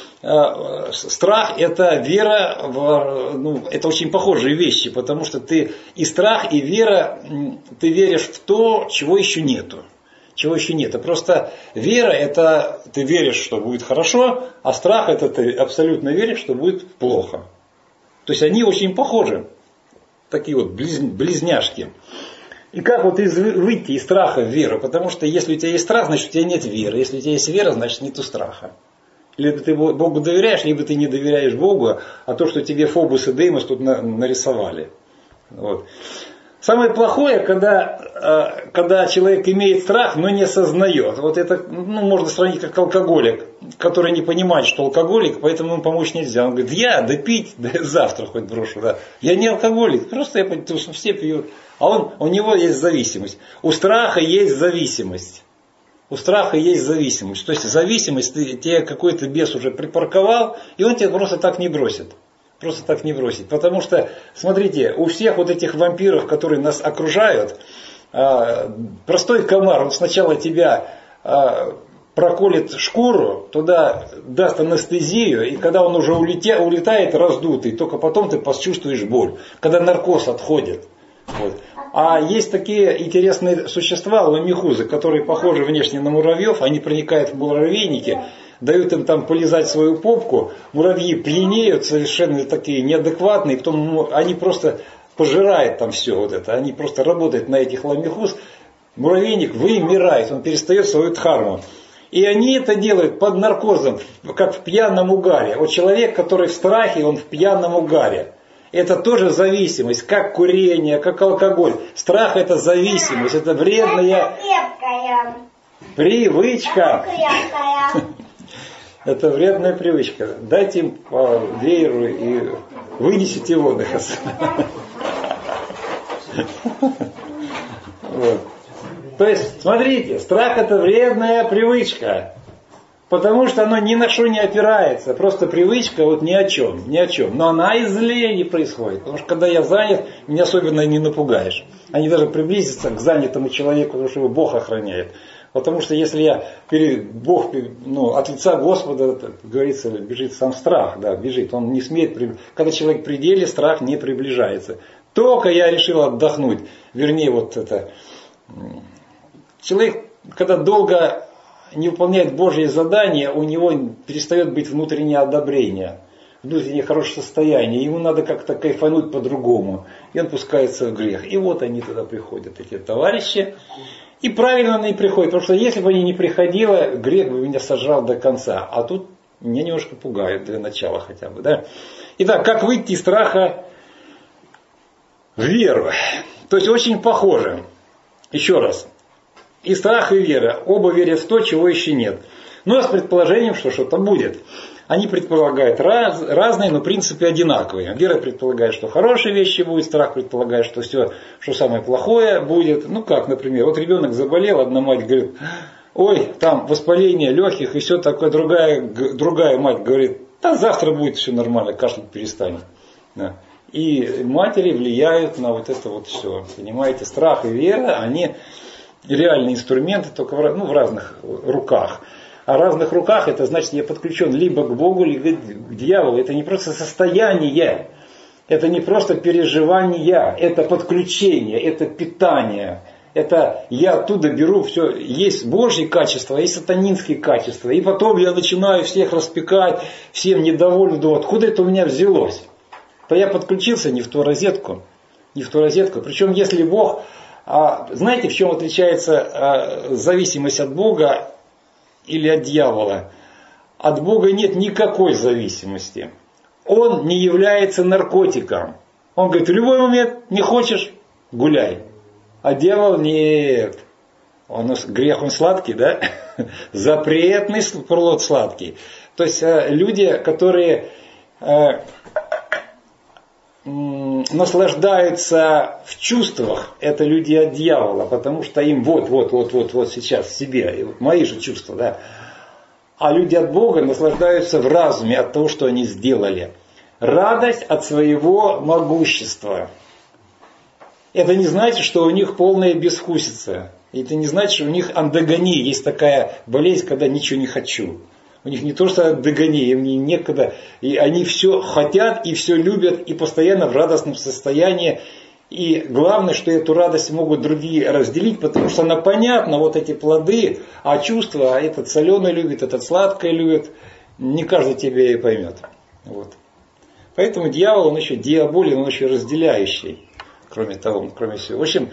э, страх это вера, в, ну, это очень похожие вещи, потому что ты и страх, и вера, ты веришь в то, чего еще нету. Чего еще нет. Просто вера это ты веришь, что будет хорошо, а страх это ты абсолютно веришь, что будет плохо. То есть они очень похожи. Такие вот близняшки. И как вот из, выйти из страха в веру? Потому что если у тебя есть страх, значит у тебя нет веры. Если у тебя есть вера, значит нету страха. Либо ты Богу доверяешь, либо ты не доверяешь Богу, а то, что тебе Фобус и Деймос тут нарисовали. Вот. Самое плохое, когда, когда человек имеет страх, но не осознает. Вот это ну, можно сравнить как алкоголик, который не понимает, что алкоголик, поэтому ему помочь нельзя. Он говорит, я да пить, да завтра хоть брошу. Да. Я не алкоголик, просто я потому что все пьют. А он, у него есть зависимость. У страха есть зависимость. У страха есть зависимость. То есть зависимость, ты, тебе какой-то бес уже припарковал, и он тебя просто так не бросит. Просто так не бросить. Потому что, смотрите, у всех вот этих вампиров, которые нас окружают, простой комар, он сначала тебя проколет шкуру, туда даст анестезию, и когда он уже улетя, улетает раздутый, только потом ты почувствуешь боль. Когда наркоз отходит. Вот. А есть такие интересные существа, ламихузы, которые похожи внешне на муравьев, они проникают в муравейники, дают им там полизать свою попку, муравьи пьянеют, совершенно такие неадекватные, потом они просто пожирают там все вот это, они просто работают на этих ламихуз, муравейник вымирает, он перестает свою дхарму. И они это делают под наркозом, как в пьяном угаре. Вот человек, который в страхе, он в пьяном угаре. Это тоже зависимость, как курение, как алкоголь. Страх это зависимость, это вредная привычка. Это вредная привычка. Дайте им по вееру и вынесите его. Вот. То есть, смотрите, страх это вредная привычка. Потому что оно ни на что не опирается. Просто привычка вот ни о чем, ни о чем. Но она из лени происходит. Потому что когда я занят, меня особенно не напугаешь. Они даже приблизятся к занятому человеку, потому что его Бог охраняет. Потому что если я перед Бог, ну, от лица Господа, как говорится, бежит сам страх, да, бежит. Он не смеет, когда человек в пределе, страх не приближается. Только я решил отдохнуть. Вернее, вот это. Человек, когда долго не выполняет Божье задание, у него перестает быть внутреннее одобрение, внутреннее хорошее состояние. Ему надо как-то кайфануть по-другому. И он пускается в грех. И вот они туда приходят, эти товарищи. И правильно они приходят. Потому что если бы они не приходили, грех бы меня сожрал до конца. А тут меня немножко пугают для начала хотя бы. Да? Итак, как выйти из страха в веру? То есть очень похоже. Еще раз. И страх, и вера. Оба верят в то, чего еще нет. Но с предположением, что что-то будет. Они предполагают раз, разные, но принципы одинаковые. Вера предполагает, что хорошие вещи будут. Страх предполагает, что все, что самое плохое будет. Ну как, например, вот ребенок заболел, одна мать говорит, ой, там воспаление легких и все такое. Другая, другая мать говорит, да завтра будет все нормально, кашлять перестанет. Да. И матери влияют на вот это вот все. Понимаете, страх и вера, они... реальные инструменты, только в, ну, в разных руках. А в разных руках это значит, я подключен либо к Богу, либо к дьяволу. Это не просто состояние, это не просто переживание, это подключение, это питание. Это я оттуда беру все, есть Божьи качества, есть сатанинские качества. И потом я начинаю всех распекать, всем недовольны, думаю, откуда это у меня взялось? То я подключился не в ту розетку, не в ту розетку. Причем если Бог А знаете, в чем отличается зависимость от Бога или от дьявола? От Бога нет никакой зависимости. Он не является наркотиком. Он говорит, в любой момент не хочешь, гуляй. А дьявол нет. Он, грех он сладкий, да? Запретный плод сладкий. То есть люди, которые э, наслаждаются в чувствах, это люди от дьявола, потому что им вот, вот, вот, вот, вот сейчас в себе, мои же чувства, да. А люди от Бога наслаждаются в разуме от того, что они сделали. Радость от своего могущества. Это не значит, что у них полная безвкусица. Это не значит, что у них андогония. Есть такая болезнь, когда ничего не хочу. У них не то, что андогония, им некогда. И они все хотят и все любят, и постоянно в радостном состоянии. И главное, что эту радость могут другие разделить, потому что она понятна, вот эти плоды, а чувства, этот соленый любит, этот сладкое любит. Не каждый тебя и поймет. Вот. Поэтому дьявол, он еще диаболен, он еще разделяющий. Кроме того, кроме всего. В общем,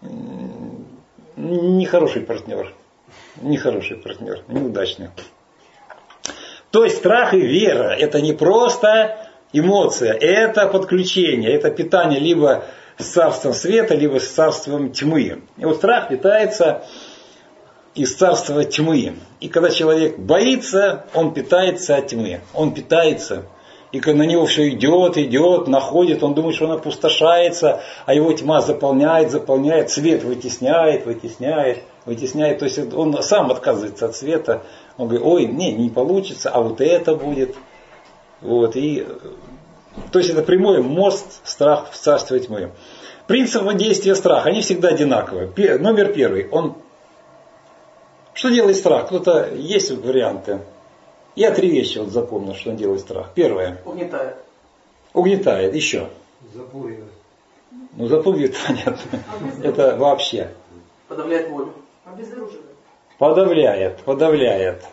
нехороший партнер. Нехороший партнер, неудачный. То есть страх и вера, это не просто эмоция, это подключение, это питание либо с царством света, либо с царством тьмы. И вот страх питается из царства тьмы. И когда человек боится, он питается от тьмы. Он питается. И когда на него все идет, идет, находит, он думает, что он опустошается, а его тьма заполняет, заполняет, свет вытесняет, вытесняет, вытесняет. То есть он сам отказывается от света. Он говорит, ой, не, не получится, а вот это будет. Вот, и, то есть это прямой мост, страх в царстве тьмы. Принципы действия страха, они всегда одинаковые. Номер первый, он... Что делает страх? Кто-то, есть варианты? Я три вещи вот запомнил, что он делает страх. Первое. Угнетает. Угнетает. Еще. Запугивает. Ну, запугивает, понятно. Это вообще. Подавляет волю. Обезоруживает. Подавляет, подавляет.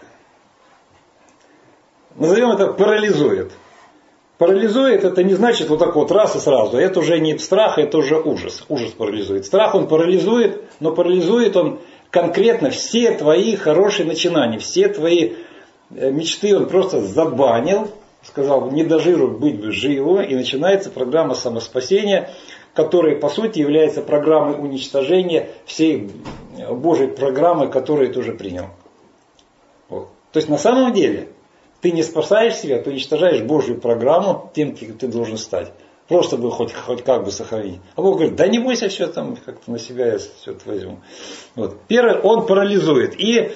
Назовем это парализует. Парализует, это не значит вот так вот раз и сразу. Это уже не страх, это уже ужас. Ужас парализует. Страх он парализует, но парализует он конкретно все твои хорошие начинания, все твои мечты он просто забанил, сказал, не дожируй, быть бы живо, и начинается программа самоспасения, которая по сути является программой уничтожения всей Божьей программы, которую ты уже принял. Вот. То есть на самом деле ты не спасаешь себя, ты уничтожаешь Божью программу тем, кем ты должен стать. Просто бы хоть, хоть как бы сохранить. А Бог говорит, да не бойся, все там как-то на себя я все это возьму. Вот. Первое, он парализует. И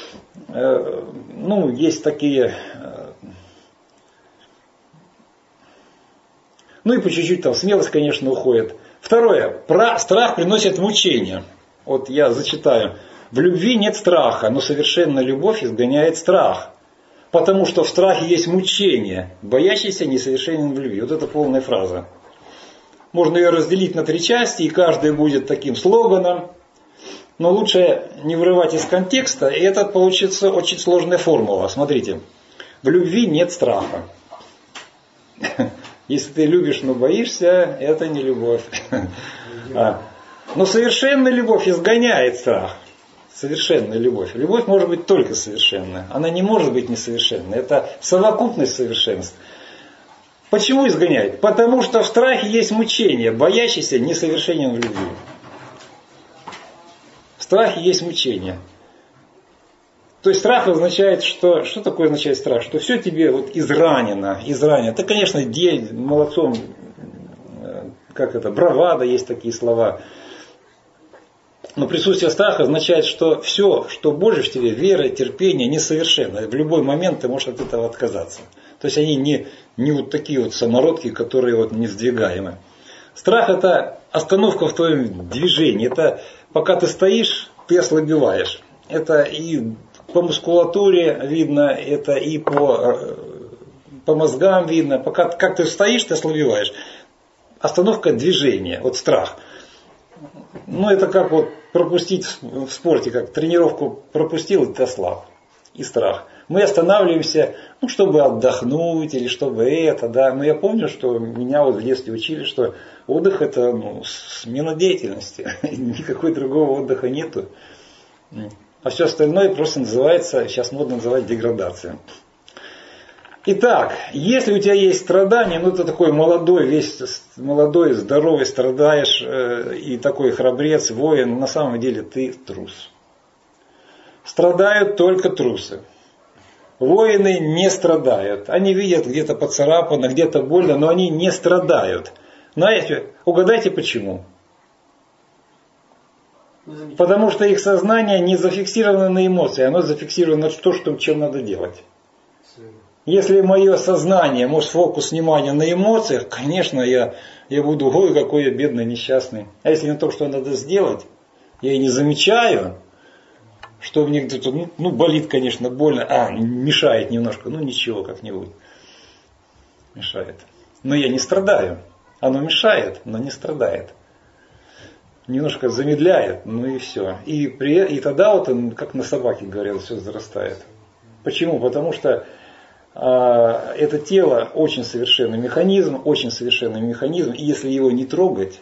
ну, есть такие, ну и по чуть-чуть там смелость, конечно, уходит. Второе, про, страх приносит мучения. Вот я зачитаю. В любви нет страха, но совершенная любовь изгоняет страх. Потому что в страхе есть мучение, боящийся несовершенен в любви. Вот это полная фраза. Можно ее разделить на три части, и каждая будет таким слоганом. Но лучше не вырывать из контекста, и это получится очень сложная формула. Смотрите, в любви нет страха. Если ты любишь, но боишься, это не любовь. Но совершенная любовь изгоняет страх. Совершенная любовь. Любовь может быть только совершенная. Она не может быть несовершенной. Это совокупность совершенств. Почему изгоняет? Потому что в страхе есть мучение, боящийся несовершенен в любви. В страхе есть мучение. То есть страх означает, что... Что такое означает страх? Что все тебе вот изранено, изранено. Ты, конечно, день молодцом, как это, бравада, есть такие слова. Но присутствие страха означает, что все, что больше в тебе, вера, терпение, несовершенно. В любой момент ты можешь от этого отказаться. То есть они не, не вот такие вот самородки, которые вот невздвигаемы. Страх это остановка в твоем движении. Это пока ты стоишь, ты ослабеваешь. Это и по мускулатуре видно, это и по, по мозгам видно. Пока как ты стоишь, ты ослабеваешь. Остановка движения, вот страх. Ну это как вот пропустить в спорте, как тренировку пропустил, и ты ослаб. И страх. Мы останавливаемся, ну, чтобы отдохнуть или чтобы это, да. Но я помню, что меня вот в детстве учили, что отдых это ну, смена деятельности. Никакой другого отдыха нету. А все остальное просто называется, сейчас модно называть деградацией. Итак, если у тебя есть страдания, ну ты такой молодой, весь молодой, здоровый, страдаешь, э, и такой храбрец, воин, на самом деле ты трус. Страдают только трусы. Воины не страдают. Они видят где-то поцарапано, где-то больно, но они не страдают. Знаете, угадайте почему? Потому что их сознание не зафиксировано на эмоции, оно зафиксировано на то, что, чем надо делать. Если мое сознание, может, фокус внимания на эмоциях, конечно, я, я буду, ой, какой я бедный, несчастный. А если на то, что надо сделать, я и не замечаю, что мне где-то, ну, ну, болит, конечно, больно, а, мешает немножко, ну, ничего, как-нибудь. Мешает. Но я не страдаю. Оно мешает, но не страдает. Немножко замедляет, ну и все. И, при, и тогда вот, он, как на собаке говорят, все зарастает. Почему? Потому что а, это тело очень совершенный механизм, очень совершенный механизм, и если его не трогать,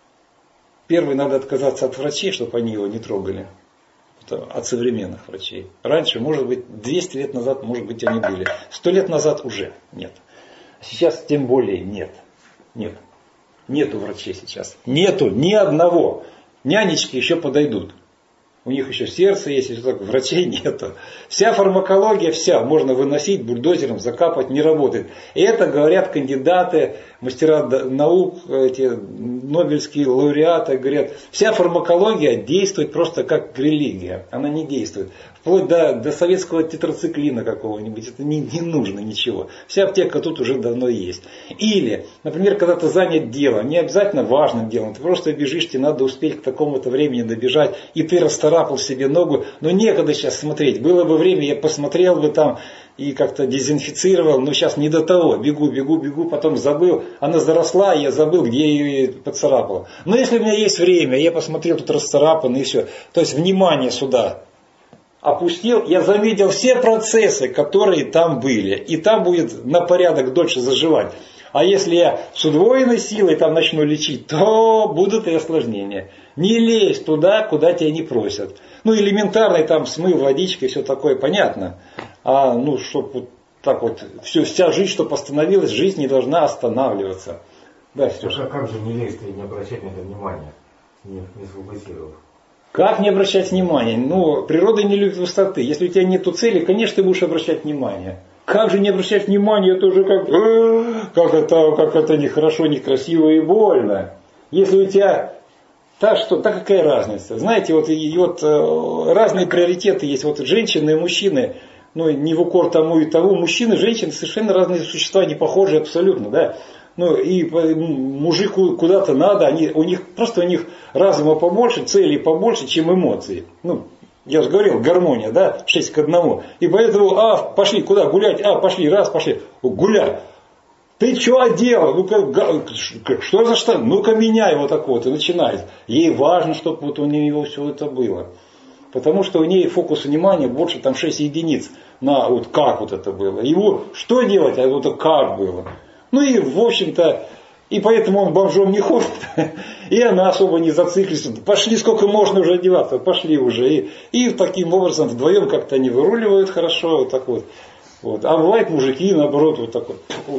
первый надо отказаться от врачей, чтобы они его не трогали. Это от современных врачей. Раньше, может быть, двести лет назад, может быть, они были. сто лет назад уже нет. Сейчас тем более нет. Нет. Нету врачей сейчас. Нету ни одного. Нянечки еще подойдут. У них еще сердце есть, и так, врачей нету. Вся фармакология, вся, можно выносить бульдозером, закапать, не работает. И это говорят кандидаты, мастера наук, эти нобелевские лауреаты, говорят, вся фармакология действует просто как религия. Она не действует. Вплоть до, до советского тетрациклина какого-нибудь. Это не, не нужно ничего. Вся аптека тут уже давно есть. Или, например, когда ты занят делом, не обязательно важным делом, ты просто бежишь, тебе надо успеть к такому-то времени добежать, и ты расцарапал себе ногу, но некогда сейчас смотреть. Было бы время, я посмотрел бы там и как-то дезинфицировал, но сейчас не до того. Бегу, бегу, бегу, потом забыл. Она заросла, и я забыл, где я ее поцарапал. Но если у меня есть время, я посмотрел, тут расцарапано, и все. То есть внимание сюда опустил, я заметил все процессы, которые там были. И там будет на порядок дольше заживать. А если я с удвоенной силой там начну лечить, то будут и осложнения. Не лезь туда, куда тебя не просят. Ну, элементарный там смыв водичкой, все такое понятно. А ну, чтобы вот так вот, все, вся жизнь, что постановилась, жизнь не должна останавливаться. Да, Сережа. А как же не лезть и не обращать на это внимания, не, не сфокусировав? Как не обращать внимания? Ну, природа не любит высоты. Если у тебя нет цели, конечно, ты будешь обращать внимание. Как же не обращать внимания, это уже как, как это, как это нехорошо, некрасиво и больно. Если у тебя, так что, так какая разница? Знаете, вот, и вот разные приоритеты есть. Вот женщины и мужчины, ну не в укор тому и тому, мужчины и женщины совершенно разные существа, не похожие абсолютно, да. Ну и мужику куда-то надо, они, у них просто у них разума побольше, целей побольше, чем эмоций. Ну, я же говорил, гармония, да, шесть к одному. И поэтому, а, пошли, куда гулять? А, пошли, раз, пошли, гулять. Ты что одела? Ну-ка, что за что? Ну-ка меняй вот так вот. И начинает. Ей важно, чтобы вот у нее все это было. Потому что у нее фокус внимания больше, там шесть единиц на вот как вот это было. Его что делать, а вот как было. Ну и в общем-то, и поэтому он бомжом не ходит, и она особо не зациклится. Пошли, сколько можно уже одеваться, пошли уже. И, и таким образом вдвоем как-то они выруливают хорошо, вот так вот. Вот. А бывает мужики, наоборот, вот такой. Вот,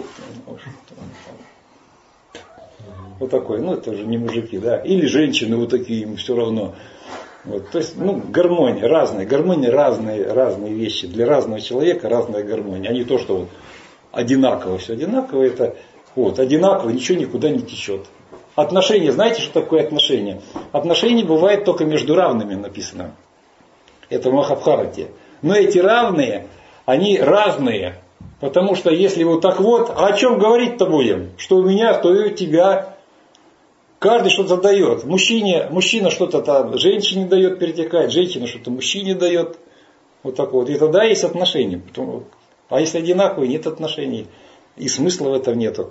вот такой, ну это же не мужики, да. Или женщины вот такие, им все равно. Вот. То есть, ну, гармония, разная. Гармония разные, разные вещи. Для разного человека разная гармония. А не то, что вот одинаково, все одинаково, это вот, одинаково, ничего никуда не течет. Отношения, знаете, что такое отношения? Отношения бывают только между равными, написано. Это в Махабхарате. Но эти равные, они разные. Потому что если вот так вот, а о чем говорить-то будем? Что у меня, то и у тебя. Каждый что-то дает. Мужчине, мужчина что-то там женщине дает, перетекает, женщина что-то мужчине дает. Вот так вот. И тогда есть отношения. А если одинаковые, нет отношений. И смысла в этом нету.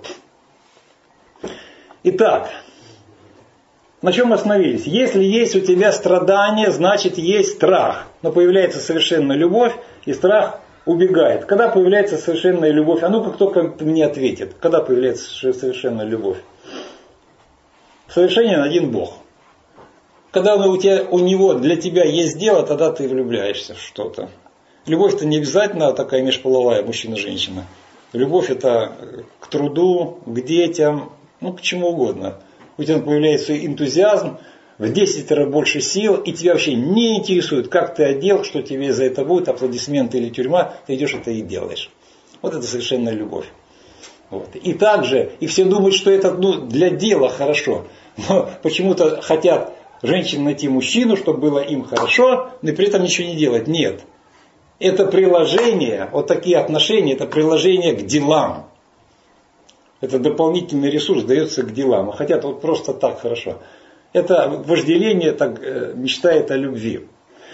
Итак, на чем мы остановились? Если есть у тебя страдания, значит есть страх. Но появляется совершенно любовь, и страх убегает. Когда появляется совершенная любовь? А ну-ка, кто мне ответит. Когда появляется совершенная любовь? Совершенен один Бог. Когда у, тебя, у него для тебя есть дело, тогда ты влюбляешься в что-то. Любовь-то не обязательно такая межполовая, мужчина-женщина. Любовь это к труду, к детям, ну к чему угодно. У тебя появляется энтузиазм, в десять раз больше сил, и тебя вообще не интересует, как ты одел, что тебе за это будет, аплодисменты или тюрьма, ты идешь это и делаешь. Вот это совершенная любовь. Вот. И также, и все думают, что это ну, для дела хорошо, но почему-то хотят женщины найти мужчину, чтобы было им хорошо, но при этом ничего не делать. Нет. Это приложение, вот такие отношения, это приложение к делам. Это дополнительный ресурс дается к делам. А хотят вот просто так хорошо. Это вожделение так, мечтает о любви.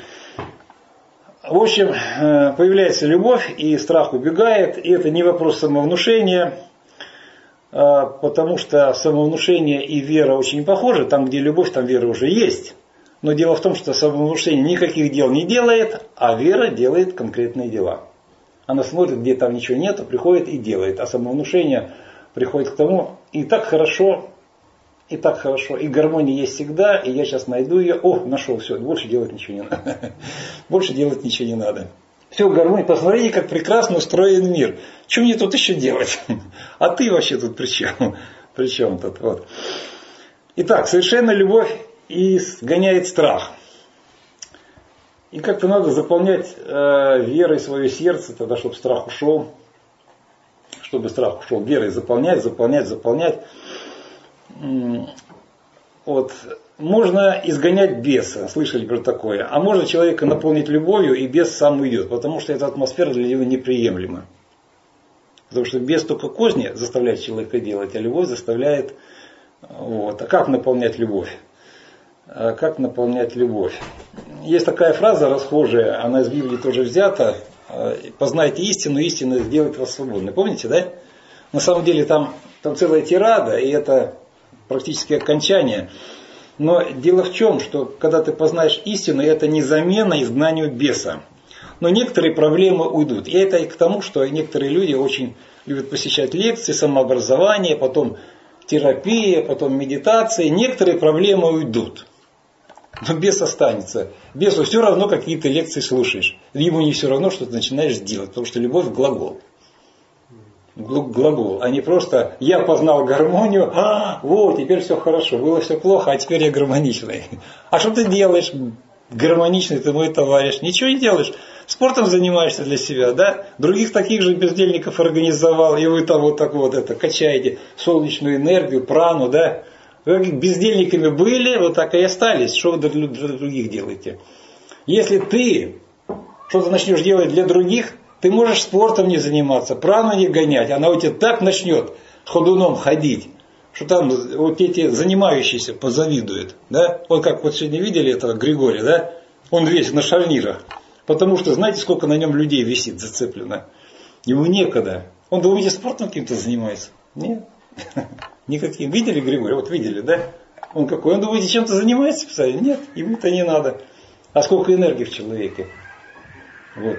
В общем, появляется любовь, и страх убегает. И это не вопрос самовнушения, потому что самовнушение и вера очень похожи. Там, где любовь, там вера уже есть. Но дело в том, что самовнушение никаких дел не делает, а вера делает конкретные дела. Она смотрит, где там ничего нет, приходит и делает. А самовнушение приходит к тому, и так хорошо, и так хорошо, и гармония есть всегда, и я сейчас найду ее, о, нашел, все, больше делать ничего не надо. Больше делать ничего не надо. Все, гармония, посмотрите, как прекрасно устроен мир. Что мне тут еще делать? А ты вообще тут при чем? При чем тут? Вот. Итак, совершенная любовь и сгоняет страх. И как-то надо заполнять э, верой свое сердце, тогда, чтобы страх ушел. Чтобы страх ушел. Верой заполнять, заполнять, заполнять. Вот. Можно изгонять беса, слышали про такое. А можно человека наполнить любовью, и бес сам уйдет. Потому что эта атмосфера для него неприемлема. Потому что бес только козни заставляет человека делать, а любовь заставляет... Вот. А как наполнять любовь? А как наполнять любовь? Есть такая фраза расхожая, она из Библии тоже взята. Познайте истину, истина сделает вас свободны. Помните, да? На самом деле там, там целая тирада, и это практически окончание. Но дело в чем, что когда ты познаешь истину, это не замена изгнанию беса. Но некоторые проблемы уйдут. И это и к тому, что некоторые люди очень любят посещать лекции, самообразование, потом терапия, потом медитация. Некоторые проблемы уйдут. Но бес останется. Бесу все равно какие-то лекции слушаешь. Ему не все равно, что ты начинаешь делать. Потому что любовь глагол. Глагол, а не просто я познал гармонию, а, вот, теперь все хорошо, было все плохо, а теперь я гармоничный. А что ты делаешь, гармоничный ты мой товарищ? Ничего не делаешь, спортом занимаешься для себя, да? Других таких же бездельников организовал, и вы там вот так вот это качаете солнечную энергию, прану, да? Вы бездельниками были, вот так и остались, что вы для других делаете? Если ты что-то начнешь делать для других, ты можешь спортом не заниматься, прану не гонять, она у тебя так начнет ходуном ходить, что там вот эти занимающиеся позавидуют. Да? Вот как вот сегодня видели этого Григория, да? Он весь на шарнирах. Потому что знаете, сколько на нем людей висит зацеплено? Ему некогда. Он, думаете, спортом каким-то занимается? Нет. Никаким. Видели Григория? Вот видели, да? Он какой? Он, думаете, чем-то занимается? Писали? Нет, ему-то не надо. А сколько энергии в человеке? Вот.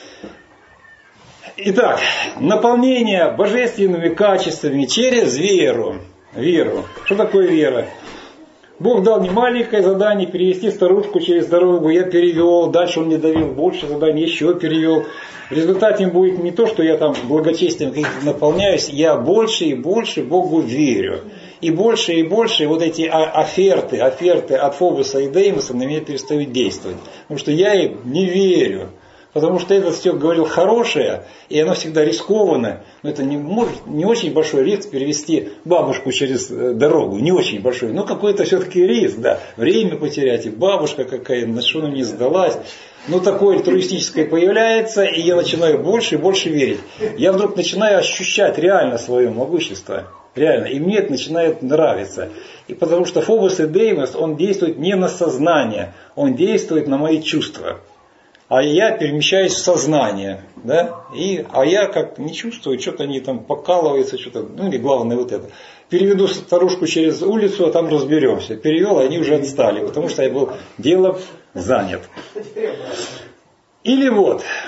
Итак, наполнение божественными качествами через веру. Веру. Что такое вера? Бог дал мне маленькое задание перевести старушку через дорогу. Я перевел. Дальше он мне давил больше заданий, еще перевел. В результате будет не то, что я там благочестием наполняюсь. Я больше и больше Богу верю. И больше и больше вот эти оферты, оферты от Фобоса и Деймоса на меня перестают действовать. Потому что я им не верю. Потому что этот все говорил хорошее, и оно всегда рискованно. Но это не, может, не очень большой риск перевести бабушку через дорогу. Не очень большой. Но какой-то все-таки риск, да. Время потерять, и бабушка какая, на что она не сдалась. Но такое альтруистическое появляется, и я начинаю больше и больше верить. Я вдруг начинаю ощущать реально свое могущество. Реально. И мне это начинает нравиться. И потому что Фобос и Деймос, он действует не на сознание, он действует на мои чувства. А я перемещаюсь в сознание, да, и, а я как не чувствую, что-то они там покалываются, что-то, ну или главное вот это. Переведу старушку через улицу, а там разберемся. Перевел, они уже отстали, потому что я был делом занят. Или вот,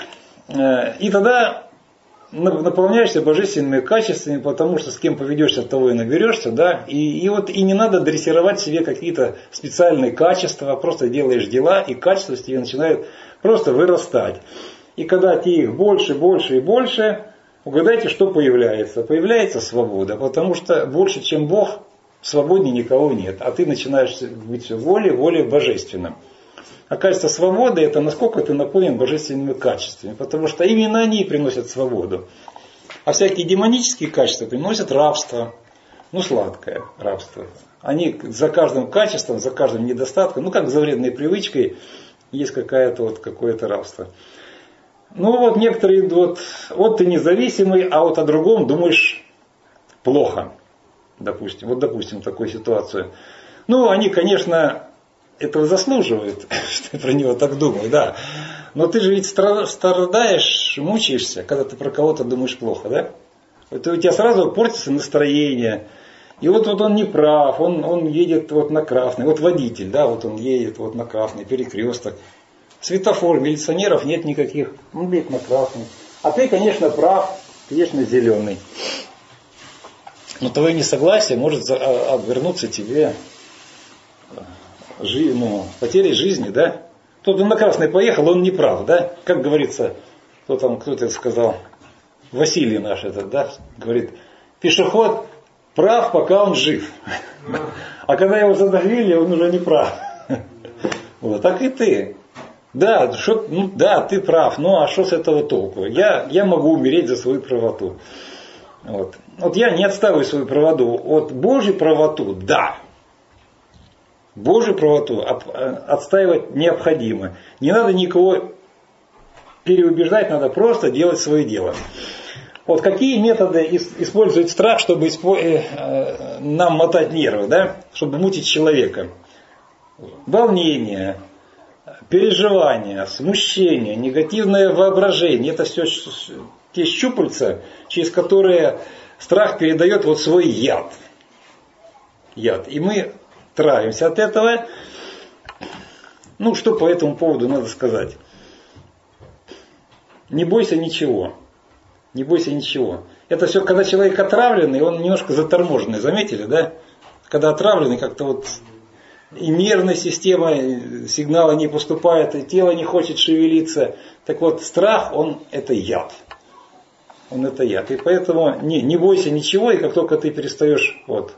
И тогда наполняешься божественными качествами, потому что с кем поведешься, от того и наберешься, да, и, и вот и не надо дрессировать в себе какие-то специальные качества, просто делаешь дела, и качества в тебе начинают просто вырастать. И когда ты их больше, больше и больше, угадайте, что появляется. Появляется свобода, потому что больше, чем Бог, свободнее никого нет, а ты начинаешь быть все более, более божественным. А качество свободы — это насколько ты наполнен божественными качествами, потому что именно они приносят свободу. А всякие демонические качества приносят рабство, ну сладкое рабство. Они за каждым качеством, за каждым недостатком, ну как за вредной привычкой, есть какая-то вот какое-то рабство. Ну вот некоторые, вот, вот ты независимый, а вот о другом думаешь плохо, допустим. Вот допустим такую ситуацию. Ну они, конечно, этого заслуживают, что я про него так думаю, да. Но ты же ведь страдаешь, мучаешься, когда ты про кого-то думаешь плохо, да? Это у тебя сразу портится настроение. И вот, вот он не прав, он, он едет вот на красный, вот водитель, да, вот он едет вот на красный, перекресток. Светофор, милиционеров нет никаких, он едет на красный. А ты, конечно, прав, ты едешь на зеленый. Но твое несогласие может обернуться тебе жи, ну, потерей жизни, да? Кто-то на красный поехал, он не прав, да? Как говорится, кто там, кто-то это сказал, Василий наш этот, да, говорит, пешеход прав, пока он жив. А когда его задавили, он уже не прав. Вот, так и ты. Да, шо, ну, да, ты прав, ну а что с этого толку? Я, я могу умереть за свою правоту. Вот. Вот я не отстаиваю свою правоту. Вот Божью правоту, да. Божью правоту отстаивать необходимо. Не надо никого переубеждать, надо просто делать свое дело. Вот какие методы использует страх, чтобы нам мотать нервы, да? Чтобы мутить человека? Волнение, переживание, смущение, негативное воображение. Это все те щупальца, через которые страх передает вот свой яд. Яд. И мы травимся от этого. Ну, что по этому поводу надо сказать? Не бойся ничего. Не бойся ничего. Это все, когда человек отравленный, он немножко заторможенный. Заметили, да? Когда отравленный, как-то вот и нервная система, сигналы не поступают, и тело не хочет шевелиться. Так вот, страх, он это яд. Он это яд. И поэтому не, не бойся ничего, и как только ты перестаешь вот,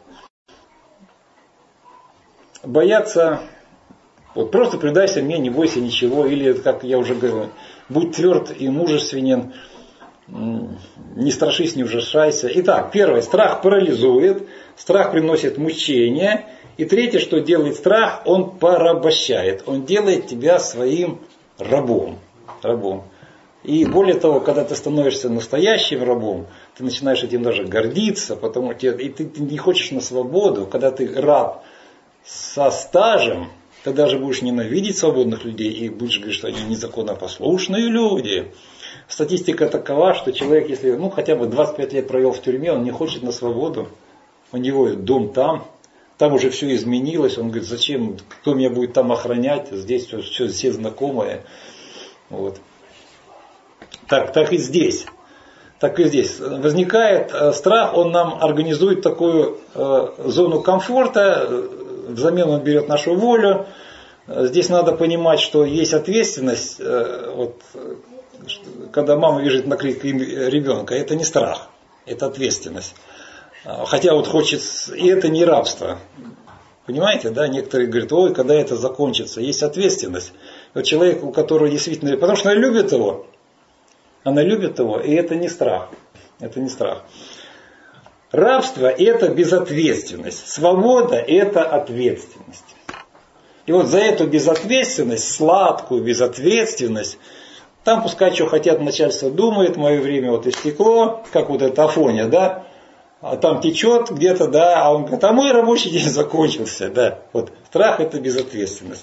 бояться, вот просто предайся мне, не бойся ничего, или, как я уже говорил, будь тверд и мужественен, не страшись, не ужасайся. Итак, первое, страх парализует, страх приносит мучение. И третье, что делает страх, он порабощает, он делает тебя своим рабом. рабом. И более того, когда ты становишься настоящим рабом, ты начинаешь этим даже гордиться, потому что и ты, ты не хочешь на свободу. Когда ты раб со стажем, ты даже будешь ненавидеть свободных людей и будешь говорить, что они незаконнопослушные люди. Статистика такова, что человек, если ну, хотя бы двадцать пять лет провел в тюрьме, он не хочет на свободу, у него дом там, там уже все изменилось, он говорит, зачем, кто меня будет там охранять, здесь все, все, все знакомые. Вот. Так, так и здесь. Так и здесь. Возникает э, страх, он нам организует такую э, зону комфорта, э, взамен он берет нашу волю. Э, здесь надо понимать, что есть ответственность. Э, вот, когда мама вяжет на крик ребенка, это не страх, это ответственность. Хотя вот хочется, и это не рабство. Понимаете, да? Некоторые говорят, ой, когда это закончится, есть ответственность. Вот человек, у которого действительно, потому что она любит его, она любит его, и это не страх. Это не страх. Рабство – это безответственность. Свобода – это ответственность. И вот за эту безответственность, сладкую безответственность, там пускай что хотят, начальство думает, мое время вот истекло, как вот это Афоня, да, а там течет где-то, да, а он говорит, а мой рабочий день закончился, да. Вот страх это безответственность.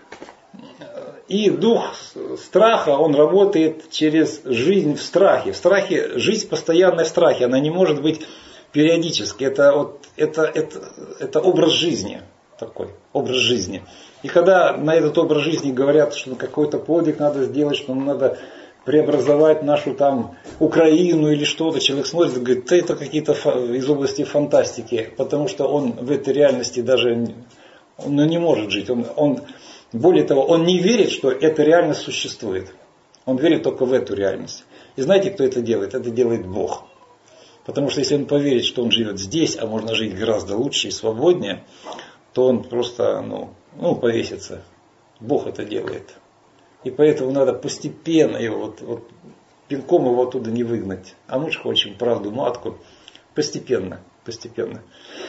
И дух страха, он работает через жизнь в страхе. В страхе, жизнь постоянная в страхе, она не может быть периодически. Это, вот, это, это, это образ жизни такой, образ жизни. И когда на этот образ жизни говорят, что какой-то подвиг надо сделать, что надо преобразовать нашу там Украину или что-то. Человек смотрит и говорит, да это какие-то из области фантастики, потому что он в этой реальности даже он не может жить. Он, он, более того, он не верит, что эта реальность существует. Он верит только в эту реальность. И знаете, кто это делает? Это делает Бог. Потому что если он поверит, что он живет здесь, а можно жить гораздо лучше и свободнее, то он просто ну, ну, повесится. Бог это делает. И поэтому надо постепенно его, вот, вот, пинком его оттуда не выгнать. А мы же хотим правду матку. Постепенно, постепенно.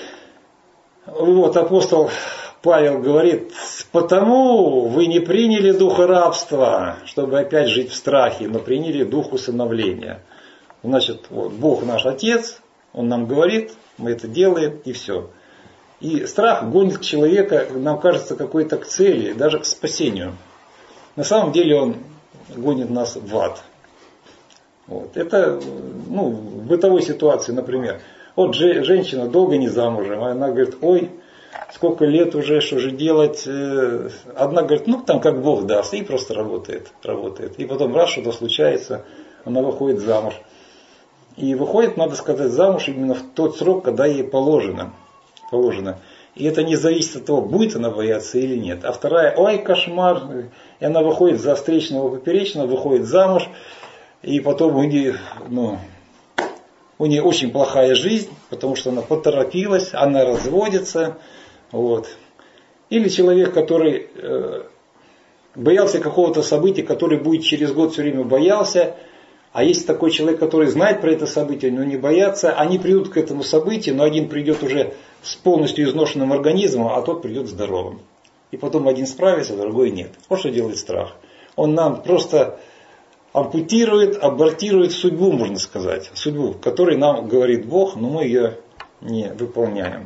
Вот апостол Павел говорит, потому вы не приняли духа рабства, чтобы опять жить в страхе, но приняли дух усыновления. Значит, вот, Бог наш Отец, Он нам говорит, мы это делаем, и все. И страх гонит человека, нам кажется, какой-то к цели, даже к спасению. На самом деле он гонит нас в ад. Вот. Это ну, в бытовой ситуации, например. Вот женщина долго не замужем, она говорит, ой, сколько лет уже, что же делать? Одна говорит, ну там как Бог даст, и просто работает, работает. И потом раз что-то случается, она выходит замуж. И выходит, надо сказать, замуж именно в тот срок, когда ей положено. положено. И это не зависит от того, будет она бояться или нет. А вторая, ой, кошмар. И она выходит за встречного поперечного, выходит замуж. И потом у нее, ну, у нее очень плохая жизнь, потому что она поторопилась, она разводится. Вот. Или человек, который э, боялся какого-то события, который будет через год все время боялся. А есть такой человек, который знает про это событие, но не боятся. Они придут к этому событию, но один придет уже с полностью изношенным организмом, а тот придет здоровым. И потом один справится, другой нет. Вот что делает страх. Он нам просто ампутирует, абортирует судьбу, можно сказать. Судьбу, которой нам говорит Бог, но мы ее не выполняем.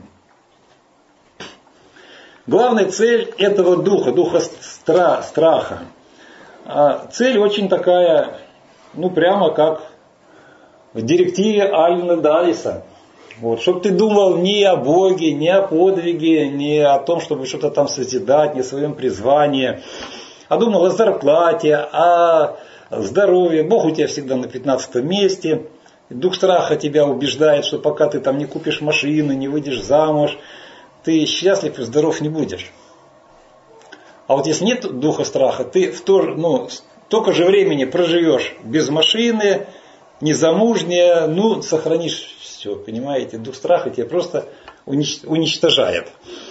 Главная цель этого духа, духа стра- страха. А цель очень такая, ну прямо как в директиве Альвина Даллиса. Вот, чтобы ты думал не о Боге, не о подвиге, не о том, чтобы что-то там созидать, не о своем призвании, а думал о зарплате, о здоровье. Бог у тебя всегда на пятнадцатом месте. Дух страха тебя убеждает, что пока ты там не купишь машину, не выйдешь замуж, ты счастлив и здоров не будешь. А вот если нет духа страха, ты в то, ну, столько же времени проживешь без машины, незамужняя, ну, сохранишь все, понимаете, дух страха тебя просто уничтожает.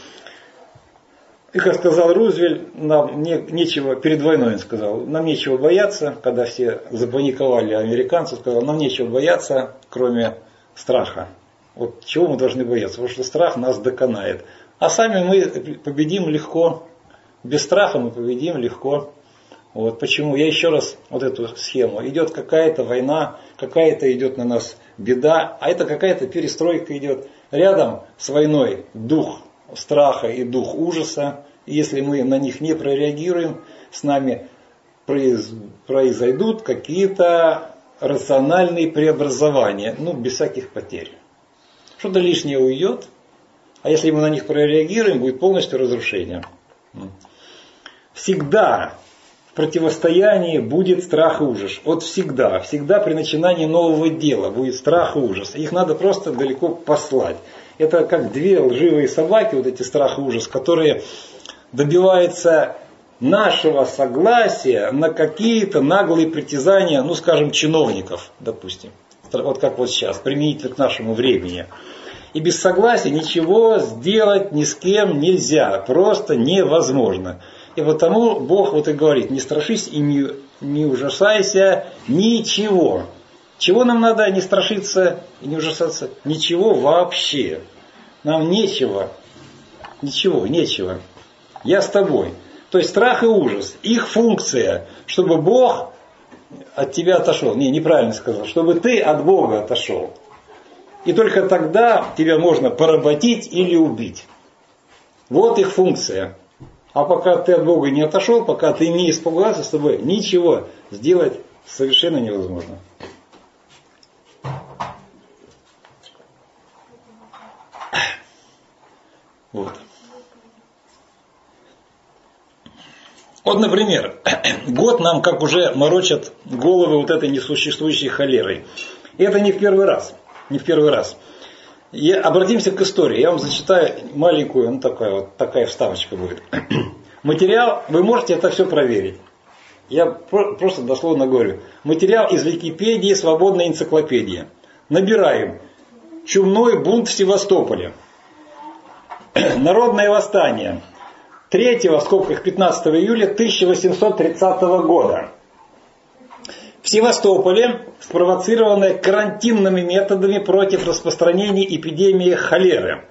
И как сказал Рузвельт, нам не, нечего, перед войной он сказал, нам нечего бояться, когда все запаниковали, американцы, сказал, нам нечего бояться, кроме страха. Вот чего мы должны бояться, потому что страх нас доконает. А сами мы победим легко, без страха мы победим легко. Вот почему, я еще раз вот эту схему, идет какая-то война, какая-то идет на нас беда, а это какая-то перестройка идет. Рядом с войной дух страха и дух ужаса, и если мы на них не прореагируем, с нами произойдут какие-то рациональные преобразования, ну без всяких потерь. Что-то лишнее уйдет, а если мы на них прореагируем, будет полностью разрушение. Всегда в противостоянии будет страх и ужас. Вот всегда, всегда при начинании нового дела будет страх и ужас. Их надо просто далеко послать. Это как две лживые собаки, вот эти страх и ужас, которые добиваются нашего согласия на какие-то наглые притязания, ну скажем, чиновников, допустим. Вот как вот сейчас, применительно к нашему времени. И без согласия ничего сделать ни с кем нельзя, просто невозможно. И потому Бог вот и говорит, не страшись и не, не ужасайся, ничего. Чего нам надо не страшиться и не ужасаться? Ничего вообще. Нам нечего. Ничего, нечего. Я с тобой. То есть страх и ужас, их функция, чтобы Бог от тебя отошел. Не, неправильно сказал. Чтобы ты от Бога отошел. И только тогда тебя можно поработить или убить. Вот их функция. А пока ты от Бога не отошел, пока ты не испугался, с тобой ничего сделать совершенно невозможно. Вот. Вот, например, год нам как уже морочат головы вот этой несуществующей холерой. И это не в первый раз. Не в первый раз. И обратимся к истории. Я вам зачитаю маленькую, ну такая вот такая вставочка будет. Материал, вы можете это все проверить. Я просто дословно говорю. Материал из Википедии, свободной энциклопедии. Набираем. Чумной бунт в Севастополе. Народное восстание. третьего, в скобках пятнадцатого июля тысяча восемьсот тридцатого года. В Севастополе, спровоцированное карантинными методами против распространения эпидемии холеры.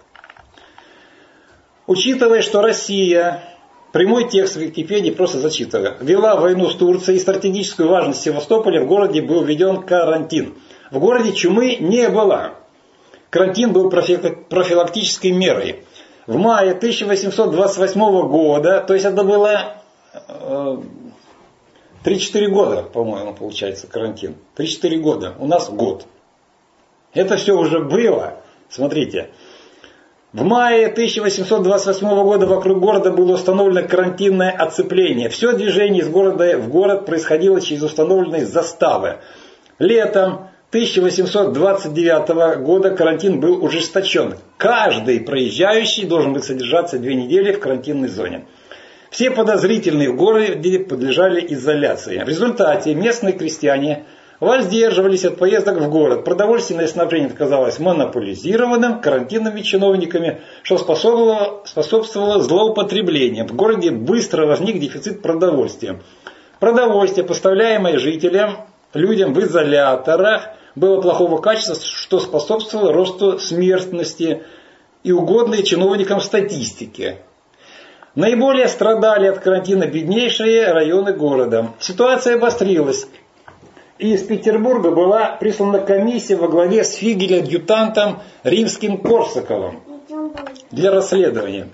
Учитывая, что Россия, прямой текст в Википедии, просто зачитываю, вела войну с Турцией и стратегическую важность Севастополя, в городе был введен карантин. В городе чумы не было. Карантин был профилактической мерой. В мае тысяча восемьсот двадцать восьмого года, то есть это было э, три-четыре года, по-моему, получается, карантин. три-четыре года. У нас год. Это все уже было. Смотрите. В мае тысяча восемьсот двадцать восьмого года вокруг города было установлено карантинное оцепление. Все движение из города в город происходило через установленные заставы. Летом тысяча восемьсот двадцать девятого года карантин был ужесточен. Каждый проезжающий должен был содержаться две недели в карантинной зоне. Все подозрительные в городе подлежали изоляции. В результате местные крестьяне воздерживались от поездок в город. Продовольственное снабжение оказалось монополизированным карантинными чиновниками, что способствовало, способствовало злоупотреблениям. В городе быстро возник дефицит продовольствия. Продовольствие, поставляемое жителям, людям в изоляторах, было плохого качества, что способствовало росту смертности и угодной чиновникам статистике. Наиболее страдали от карантина беднейшие районы города. Ситуация обострилась. И из Петербурга была прислана комиссия во главе с фигель-адъютантом Римским Корсаковым для расследования.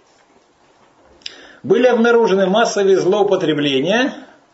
Были обнаружены массовые злоупотребления.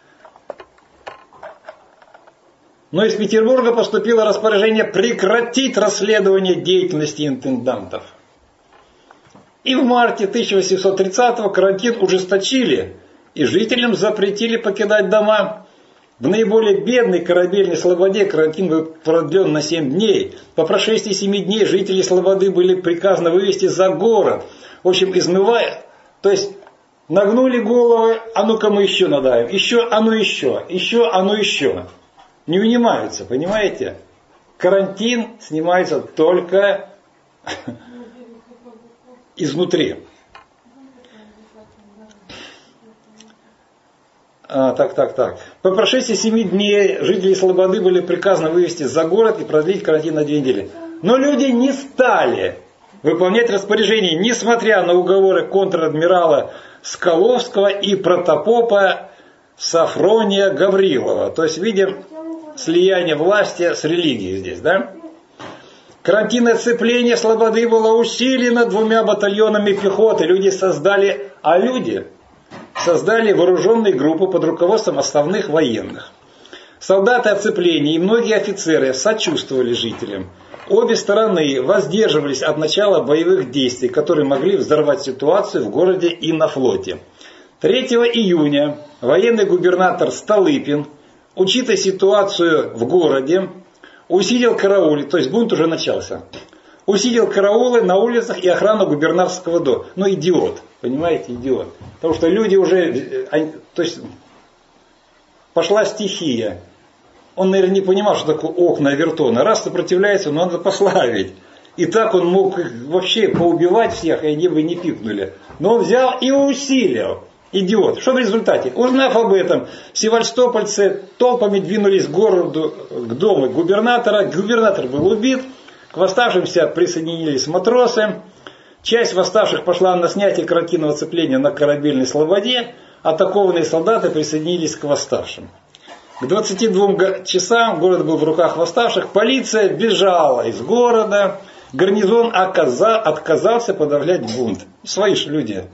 Но из Петербурга поступило распоряжение прекратить расследование деятельности интендантов. И в марте тысяча восемьсот тридцатого карантин ужесточили, и жителям запретили покидать дома. В наиболее бедной корабельной Слободе карантин был продлен на семь дней. По прошествии семи дней жители Слободы были приказаны вывести за город. В общем, измывая, то есть нагнули головы, а ну-ка мы еще надаем, еще, а ну еще, еще, а ну еще. Не унимаются, понимаете? Карантин снимается только изнутри. А, так, так, так. По прошествии семи дней жители Слободы были приказаны вывести за город и продлить карантин на две недели. Но люди не стали выполнять распоряжение, несмотря на уговоры контр-адмирала Скаловского и протопопа Сафрония Гаврилова. То есть, видим, слияние власти с религией здесь, да? Карантинное оцепление Слободы было усилено двумя батальонами пехоты. Люди создали, а люди создали вооруженные группы под руководством отставных военных. Солдаты оцепления и многие офицеры сочувствовали жителям. Обе стороны воздерживались от начала боевых действий, которые могли взорвать ситуацию в городе и на флоте. третьего июня военный губернатор Столыпин, учитывая ситуацию в городе, усилил караулы, то есть бунт уже начался, усилил караулы на улицах и охрану губернаторского дома. Ну, идиот, понимаете, идиот. Потому что люди уже, они, то есть пошла стихия. Он, наверное, не понимал, что такое окна Авертона. Раз сопротивляется, но надо пославить. И так он мог вообще поубивать всех, и они бы не пикнули. Но он взял и усилил. Идиот. Что в результате? Узнав об этом, севастопольцы толпами двинулись к городу, к дому губернатора. Губернатор был убит. К восставшимся присоединились матросы. Часть восставших пошла на снятие карантинного оцепления на корабельной Слободе. Атакованные солдаты присоединились к восставшим. К двадцати двум часам город был в руках восставших. Полиция бежала из города. Гарнизон отказался подавлять бунт. Свои же люди.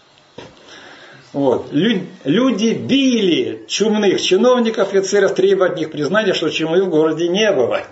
Вот. Люди били чумных чиновников, офицеров, требуя от них признания, что чумы в городе не было.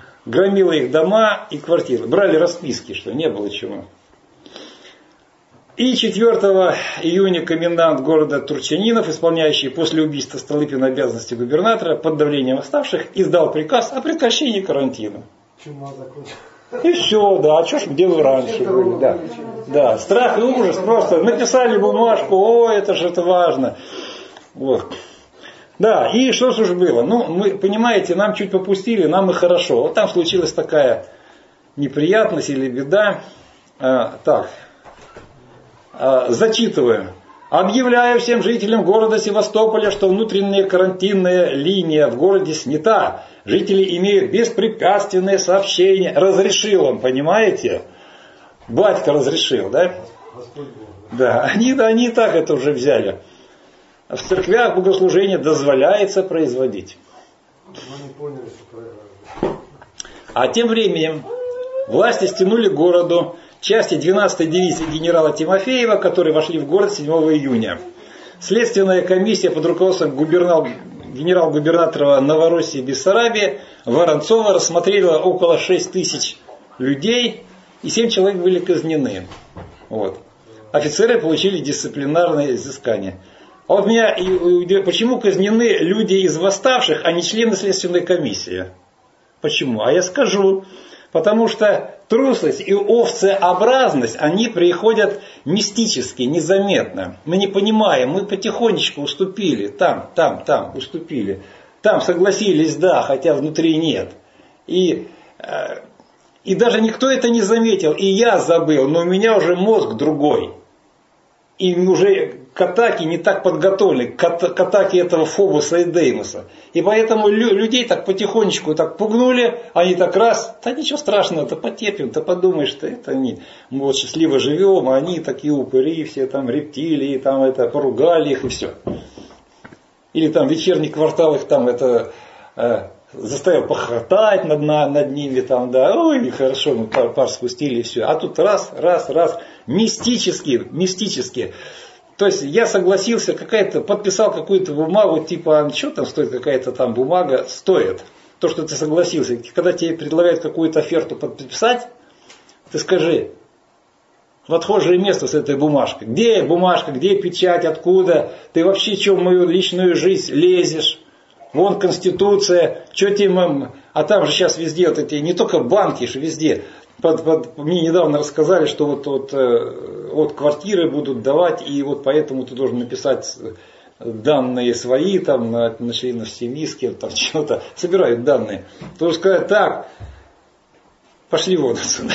Громило их дома и квартиры. Брали расписки, что не было чумы. И четвёртого июня комендант города Турчанинов, исполняющий после убийства Столыпина обязанности губернатора под давлением восставших, издал приказ о прекращении карантина. Чума закончилась. И все, да, а что ж мы делали раньше? Были, да. Да, страх и ужас, просто написали бумажку, о, это же это важно. Вот. Да, и что же было? Ну, мы, понимаете, нам чуть попустили, нам и хорошо. Вот там случилась такая неприятность или беда. А, так, а, зачитываю. Объявляю всем жителям города Севастополя, что внутренняя карантинная линия в городе снята. Жители имеют беспрепятственное сообщение. Разрешил он, понимаете? Батька разрешил, да? Да, они, они и так это уже взяли. В церквях богослужение дозволяется производить. А тем временем власти стянули к городу части двенадцатой дивизии генерала Тимофеева, которые вошли в город седьмого июня. Следственная комиссия под руководством генерал-губернатора Новороссии Бессарабии Воронцова рассмотрела около шести тысяч людей, и семь человек были казнены. Вот. Офицеры получили дисциплинарное изыскание. А вот меня, почему казнены люди из восставших, а не члены следственной комиссии? Почему? А я скажу. Потому что трусость и овцеобразность, они приходят мистически, незаметно. Мы не понимаем, мы потихонечку уступили. Там, там, там уступили. Там согласились, да, хотя внутри нет. И, и даже никто это не заметил. И я забыл, но у меня уже мозг другой. И уже к атаке не так подготовлены, к атаке этого Фобуса и Деймоса. И поэтому людей так потихонечку так пугнули, они так раз, да ничего страшного, то потерпим, то подумаешь, что это они, мы вот счастливо живем, а они такие упыри, все там рептилии, там это, поругали их и все. Или там вечерний квартал их там это э, заставил похохотать над, над ними, там, да, ой, хорошо, мы пар, пар спустили и все. А тут раз, раз, раз, мистически, мистически. То есть я согласился, какая-то, подписал какую-то бумагу, типа, а что там стоит какая-то там бумага, стоит. То, что ты согласился. Когда тебе предлагают какую-то оферту подписать, ты скажи, в отхожее место с этой бумажкой. Где бумажка, где печать, откуда? Ты вообще что в мою личную жизнь лезешь? Вон Конституция, что тебе, а там же сейчас везде вот эти, не только банки, же везде. Под, под, мне недавно рассказали, что вот, вот, вот квартиры будут давать, и вот поэтому ты должен написать данные свои, там, на, на членов семьи, с кем-то, там, что-то, собирают данные. Ты должен сказать, так, пошли вон отсюда.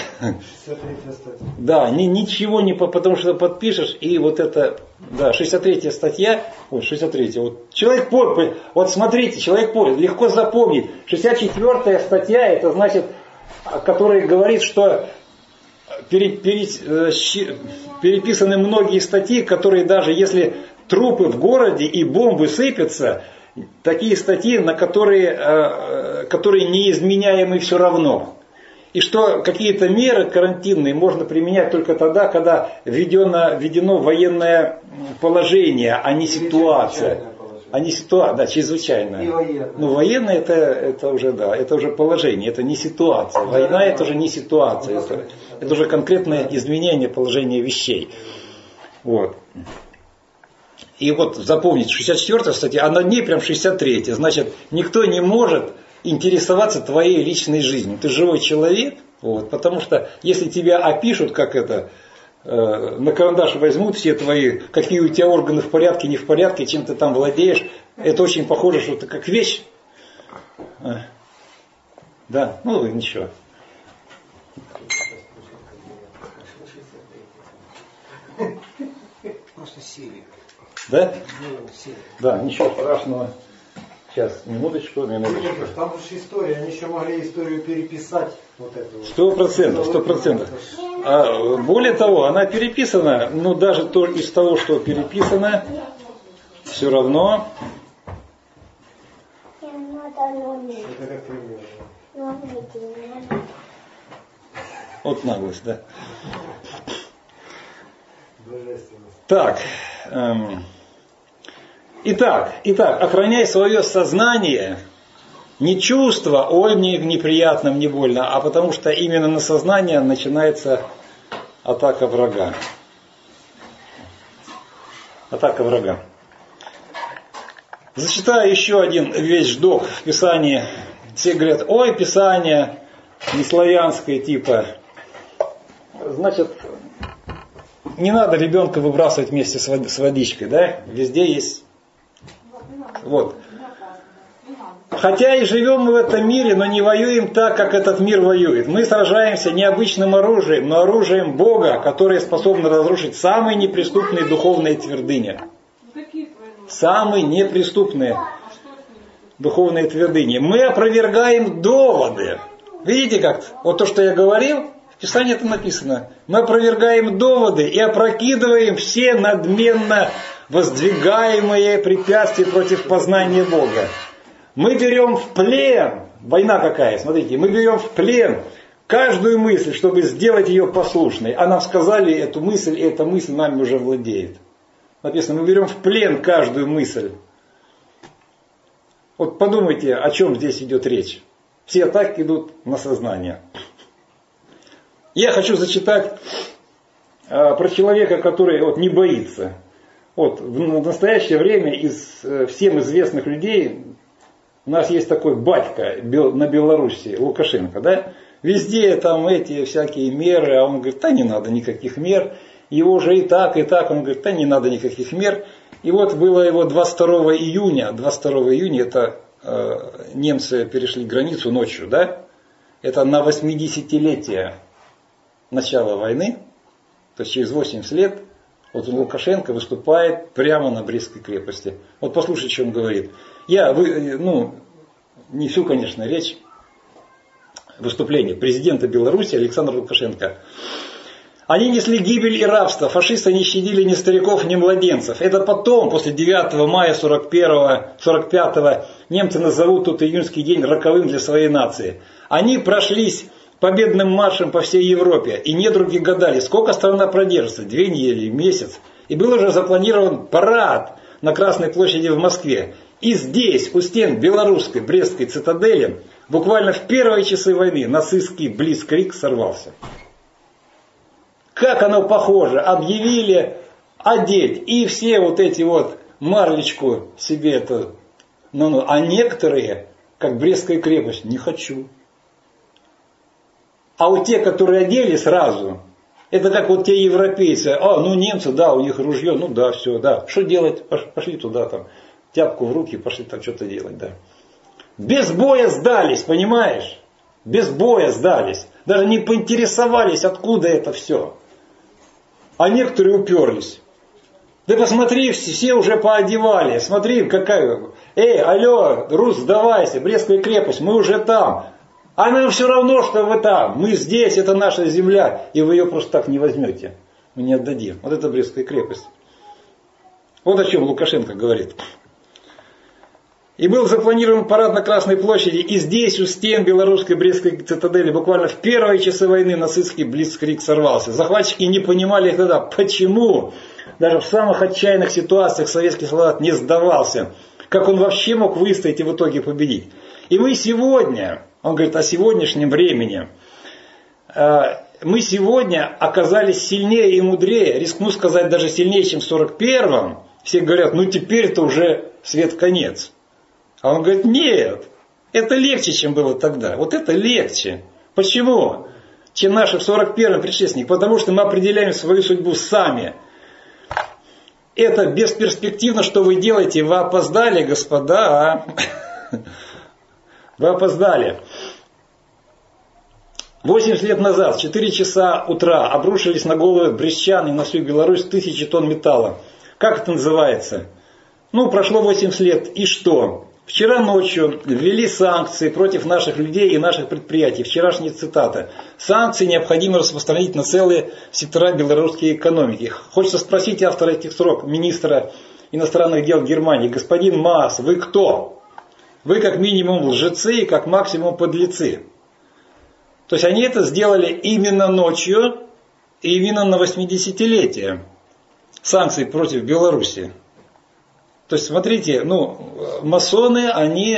Да, ни, ничего не, потому что подпишешь, и вот это, да, шестьдесят третья статья, вот шестьдесят третья, вот, человек понял, вот смотрите, человек понял, легко запомнить, шестьдесят четвёртая статья, это значит, который говорит, что пере, пере, переписаны многие статьи, которые даже если трупы в городе и бомбы сыпятся, такие статьи, на которые, которые неизменяемы все равно. И что какие-то меры карантинные можно применять только тогда, когда введено, введено военное положение, а не ситуация. А не ситуация, да, чрезвычайная. Ну, военное это, это уже, да, это уже положение, это не ситуация. Война это уже не ситуация, это, это уже конкретное изменение положения вещей. Вот. И вот запомните, шестьдесят четвёртая статья, а над ней прям шестьдесят третья. Значит, никто не может интересоваться твоей личной жизнью. Ты живой человек, вот, потому что если тебя опишут, как это, э, на карандаш возьмут все твои, какие у тебя органы в порядке, не в порядке, чем ты там владеешь, это очень похоже, что ты как вещь. Э, да, ну ничего. Просто сели. Да? Ну, сели. Да, ничего страшного. Сейчас, минуточку, минуточку. Там же история, они еще могли историю переписать. Вот эту. Сто процентов, сто процентов. А более того, она переписана, ну даже то, из того, что переписано, все равно. Это как пример. Вот наглость, да. Божественность. Так. Эм, итак, итак, охраняй свое сознание. Не чувство, ой, мне неприятно, мне больно, а потому что именно на сознание начинается атака врага. Атака врага. Зачитаю еще один вещдок в Писании. Все говорят, ой, Писание неславянское типа. Значит, не надо ребенка выбрасывать вместе с водичкой, да? Везде есть. Вот. Хотя и живем мы в этом мире, но не воюем так, как этот мир воюет. Мы сражаемся не обычным оружием, но оружием Бога, которое способно разрушить самые неприступные духовные твердыни. Самые неприступные духовные твердыни. Мы опровергаем доводы. Видите как? Вот то, что я говорил, в Писании это написано. Мы опровергаем доводы и опрокидываем все надменно воздвигаемые препятствия против познания Бога. Мы берем в плен, война какая, смотрите, мы берем в плен каждую мысль, чтобы сделать ее послушной. А нам сказали эту мысль, и эта мысль нами уже владеет. Написано, мы берем в плен каждую мысль. Вот подумайте, о чем здесь идет речь. Все атаки идут на сознание. Я хочу зачитать э, про человека, который вот, не боится. Вот, в настоящее время из э, всем известных людей у нас есть такой батька на Беларуси, Лукашенко, да? Везде там эти всякие меры, а он говорит, да не надо никаких мер. Его уже и так, и так, он говорит, да не надо никаких мер. И вот было его двадцать второго июня, двадцать второго июня, это э, немцы перешли границу ночью, да? Это на восьмидесятилетие начала войны, то есть через восемьдесят лет, вот Лукашенко выступает прямо на Брестской крепости. Вот послушайте, что он говорит. Я, вы, ну, не всю, конечно, речь, выступление президента Беларуси Александра Лукашенко. Они несли гибель и рабство. Фашисты не щадили ни стариков, ни младенцев. Это потом, после девятого мая сорок первого, сорок пятого, немцы назовут тот июньский день роковым для своей нации. Они прошлись победным маршем по всей Европе. И недруги гадали, сколько страна продержится, две недели, месяц. И был уже запланирован парад на Красной площади в Москве. И здесь, у стен белорусской Брестской цитадели, буквально в первые часы войны нацистский блицкриг сорвался. Как оно похоже, объявили одеть, и все вот эти вот марлечку себе это, ну, ну, а некоторые, как Брестская крепость, не хочу. А вот те, которые одели сразу, это как вот те европейцы, а, ну немцы, да, у них ружье, ну да, все, да, что делать, пошли туда там, тяпку в руки, пошли там что-то делать, да. Без боя сдались, понимаешь? Без боя сдались. Даже не поинтересовались, откуда это все. А некоторые уперлись. Да посмотри, все уже поодевали. Смотри, какая... Эй, алло, Рус, сдавайся, Брестская крепость, мы уже там. А нам все равно, что вы там. Мы здесь, это наша земля. И вы ее просто так не возьмете. Мы не отдадим. Вот это Брестская крепость. Вот о чем Лукашенко говорит. И был запланирован парад на Красной площади, и здесь, у стен белорусской Брестской цитадели, буквально в первые часы войны нацистский блицкриг сорвался. Захватчики не понимали тогда, почему даже в самых отчаянных ситуациях советский солдат не сдавался. Как он вообще мог выстоять и в итоге победить. И мы сегодня, он говорит о сегодняшнем времени, мы сегодня оказались сильнее и мудрее, рискну сказать даже сильнее, чем в сорок первом. Все говорят, ну теперь-то уже свет конец. А он говорит, нет, это легче, чем было тогда. Вот это легче. Почему? Чем наши в сорок первом предшественники. Потому что мы определяем свою судьбу сами. Это бесперспективно, что вы делаете. Вы опоздали, господа. Вы опоздали. восемьдесят лет назад, в четыре часа утра, обрушились на головы брестчан и на всю Беларусь тысячи тонн металла. Как это называется? Ну, прошло восемьдесят лет. И что? Вчера ночью ввели санкции против наших людей и наших предприятий. Вчерашняя цитата. Санкции необходимо распространить на целые сектора белорусской экономики. Хочется спросить автора этих строк, министра иностранных дел Германии. Господин Маас, вы кто? Вы как минимум лжецы и как максимум подлецы. То есть они это сделали именно ночью и именно на восьмидесятилетие санкций против Беларуси. То есть, смотрите, ну, масоны, они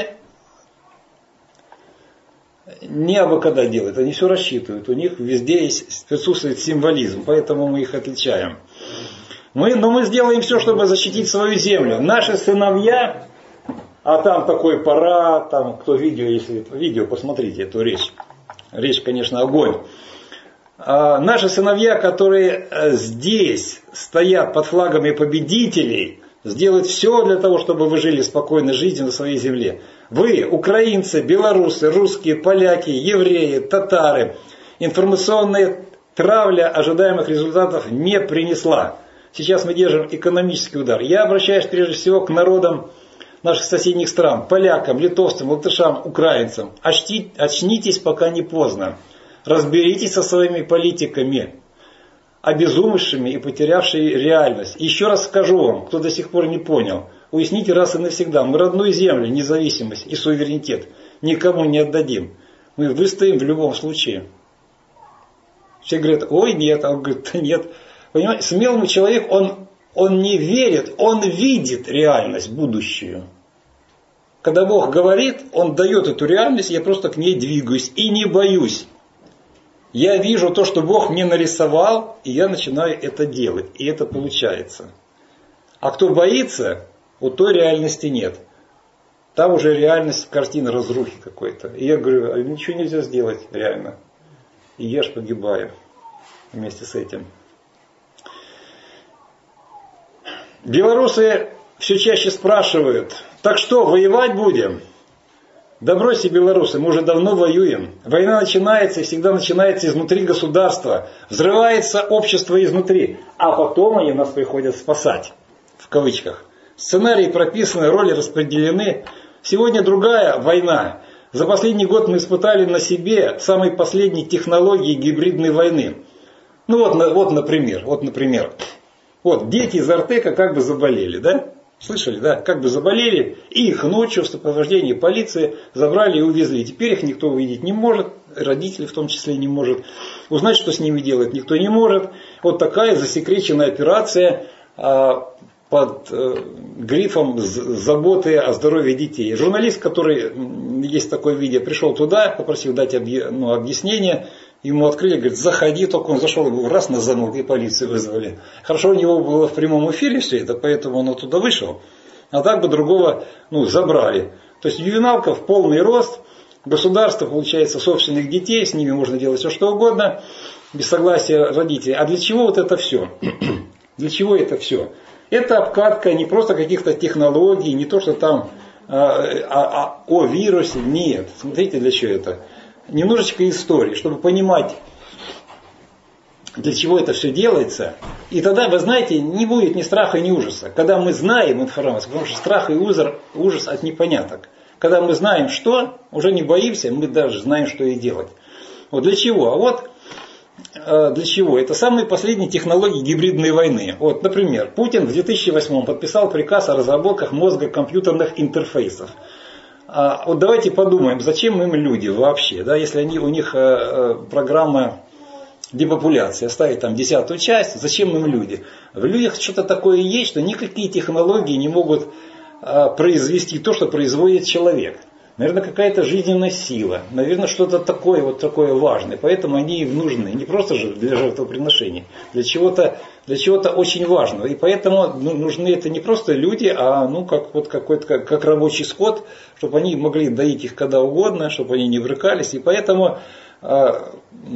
не абы когда делают, они все рассчитывают. У них везде есть, присутствует символизм, поэтому мы их отличаем. Мы, но мы сделаем все, чтобы защитить свою землю. Наши сыновья, а там такой парад, там, кто видео, если видео, посмотрите эту речь. Речь, конечно, огонь. А наши сыновья, которые здесь стоят под флагами победителей, сделают все для того, чтобы вы жили спокойной жизнью на своей земле. Вы, украинцы, белорусы, русские, поляки, евреи, татары, информационная травля ожидаемых результатов не принесла. Сейчас мы держим экономический удар. Я обращаюсь прежде всего к народам наших соседних стран, полякам, литовцам, латышам, украинцам. Очнитесь, пока не поздно. Разберитесь со своими политиками, обезумевшими и потерявшими реальность. Еще раз скажу вам, кто до сих пор не понял, уясните раз и навсегда, мы родную землю, независимость и суверенитет никому не отдадим. Мы выстоим в любом случае. Все говорят, ой, нет, а он говорит, да нет. Понимаете, смелый человек, он, он не верит, он видит реальность, будущую. Когда Бог говорит, Он дает эту реальность, я просто к ней двигаюсь и не боюсь. Я вижу то, что Бог мне нарисовал, и я начинаю это делать, и это получается. А кто боится, у той реальности нет. Там уже реальность, картина разрухи какой-то. И я говорю, а ничего нельзя сделать реально. И я ж погибаю вместе с этим. Белорусы все чаще спрашивают, так что, воевать будем? Да бросьте, белорусы, мы уже давно воюем. Война начинается и всегда начинается изнутри государства. Взрывается общество изнутри. А потом они нас приходят спасать. В кавычках. Сценарии прописаны, роли распределены. Сегодня другая война. За последний год мы испытали на себе самые последние технологии гибридной войны. Ну вот, вот например, вот, например. Вот, дети из Артека как бы заболели, да? Слышали, да? Как бы заболели, и их ночью в сопровождении полиции забрали и увезли. Теперь их никто увидеть не может, родители в том числе не может. Узнать, что с ними делать, никто не может. Вот такая засекреченная операция а, под а, грифом заботы о здоровье детей. Журналист, который, есть такое видео, пришел туда, попросил дать объ... ну, объяснение. Ему открыли, говорит, заходи, только он зашел, его раз на замок и полицию вызвали. Хорошо, у него было в прямом эфире все это, поэтому он оттуда вышел. А так бы другого ну, забрали. То есть ювеналка в полный рост, государство, получается, собственных детей, с ними можно делать все что угодно, без согласия родителей. А для чего вот это все? Для чего это все? Это обкатка не просто каких-то технологий, не то, что там а, а, а, о вирусе, нет. Смотрите, для чего это. Немножечко истории, чтобы понимать, для чего это все делается. И тогда, вы знаете, не будет ни страха, ни ужаса. Когда мы знаем информацию, потому что страх и ужас от непоняток. Когда мы знаем что, уже не боимся, мы даже знаем, что и делать. Вот для чего? А вот для чего? Это самые последние технологии гибридной войны. Вот, например, Путин в две тысячи восьмом подписал приказ о разработках мозго-компьютерных интерфейсов. А вот давайте подумаем, зачем им люди вообще, да, если они, у них э, программа депопуляции, оставить там десятую часть, зачем им люди? В людях что-то такое есть, что никакие технологии не могут э, произвести то, что производит человек. Наверное, какая-то жизненная сила, наверное, что-то такое, вот такое важное. Поэтому они им нужны, не просто же для жертвоприношения, для чего-то, для чего-то очень важного. И поэтому ну, нужны это не просто люди, а ну, как, вот какой-то, как, как рабочий скот, чтобы они могли доить их когда угодно, чтобы они не брыкались. И поэтому, э, то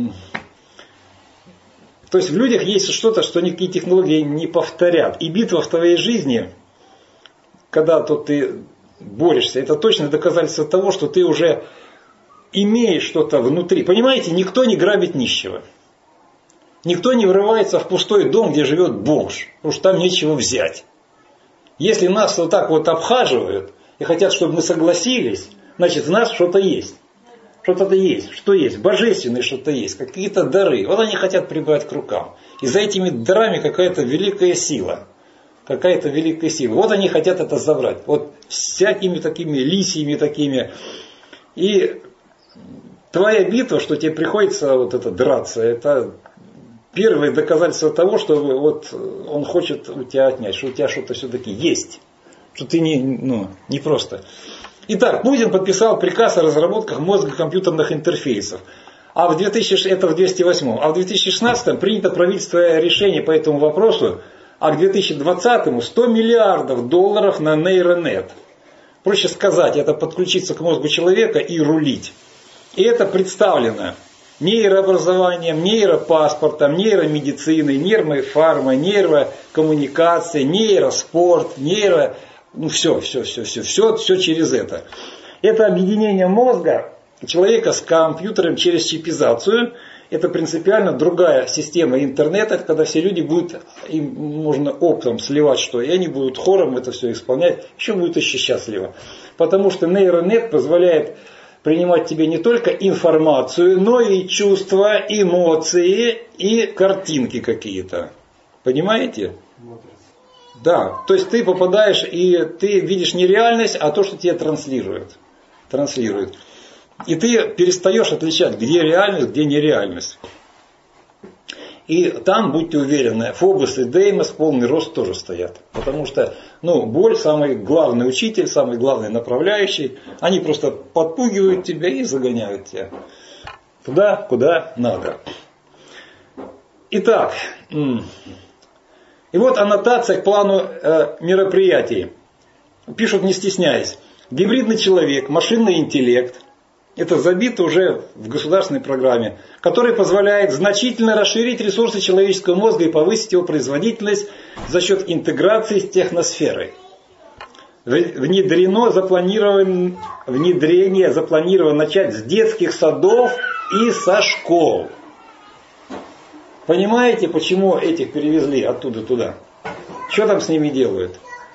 есть в людях есть что-то, что никакие технологии не повторят. И битва в твоей жизни, когда то ты борешься, это точное доказательство того, что ты уже имеешь что-то внутри. Понимаете, никто не грабит нищего. Никто не врывается в пустой дом, где живет бомж, потому что там нечего взять. Если нас вот так вот обхаживают и хотят, чтобы мы согласились, значит в нас что-то есть. Что-то есть. Что есть? Божественное что-то есть. Какие-то дары. Вот они хотят прибрать к рукам. И за этими дарами какая-то великая сила. Какая-то великая сила. Вот они хотят это забрать. Вот всякими такими лисьями такими. И твоя битва, что тебе приходится вот это драться, это первое доказательство того, что вот он хочет у тебя отнять, что у тебя что-то все-таки есть. Что ты не, ну, не просто. Итак, Путин подписал приказ о разработках мозго-компьютерных интерфейсов. А в две тысячи, это в двести восьмом. А в две тысячи шестнадцатом принято правительство решение по этому вопросу а к две тысячи двадцатому сто миллиардов долларов на нейронет. Проще сказать, это подключиться к мозгу человека и рулить. И это представлено нейрообразованием, нейропаспортом, нейромедициной, нейрофармой, нейрокоммуникацией, нейроспорт, нейро... Ну все, все, все, все, все, все через это. Это объединение мозга человека с компьютером через чипизацию. Это принципиально другая система интернета, когда все люди будут, им можно оптом сливать что, и они будут хором это все исполнять, еще будет еще счастливо. Потому что нейронет позволяет принимать тебе не только информацию, но и чувства, эмоции и картинки какие-то. Понимаете? Да, то есть ты попадаешь и ты видишь не реальность, а то, что тебе транслируют. Транслируют. И ты перестаешь отличать, где реальность, где нереальность. И там, будьте уверены, Фобос и Деймос полный рост тоже стоят. Потому что, ну, боль, самый главный учитель, самый главный направляющий, они просто подпугивают тебя и загоняют тебя туда, куда надо. Итак, и вот аннотация к плану э, мероприятий. Пишут, не стесняясь. Гибридный человек, машинный интеллект. Это забито уже в государственной программе, который позволяет значительно расширить ресурсы человеческого мозга и повысить его производительность за счет интеграции с техносферой. Внедрено, запланировано, внедрение запланировано начать с детских садов и со школ. Понимаете, почему этих перевезли оттуда туда? Что там с ними делают?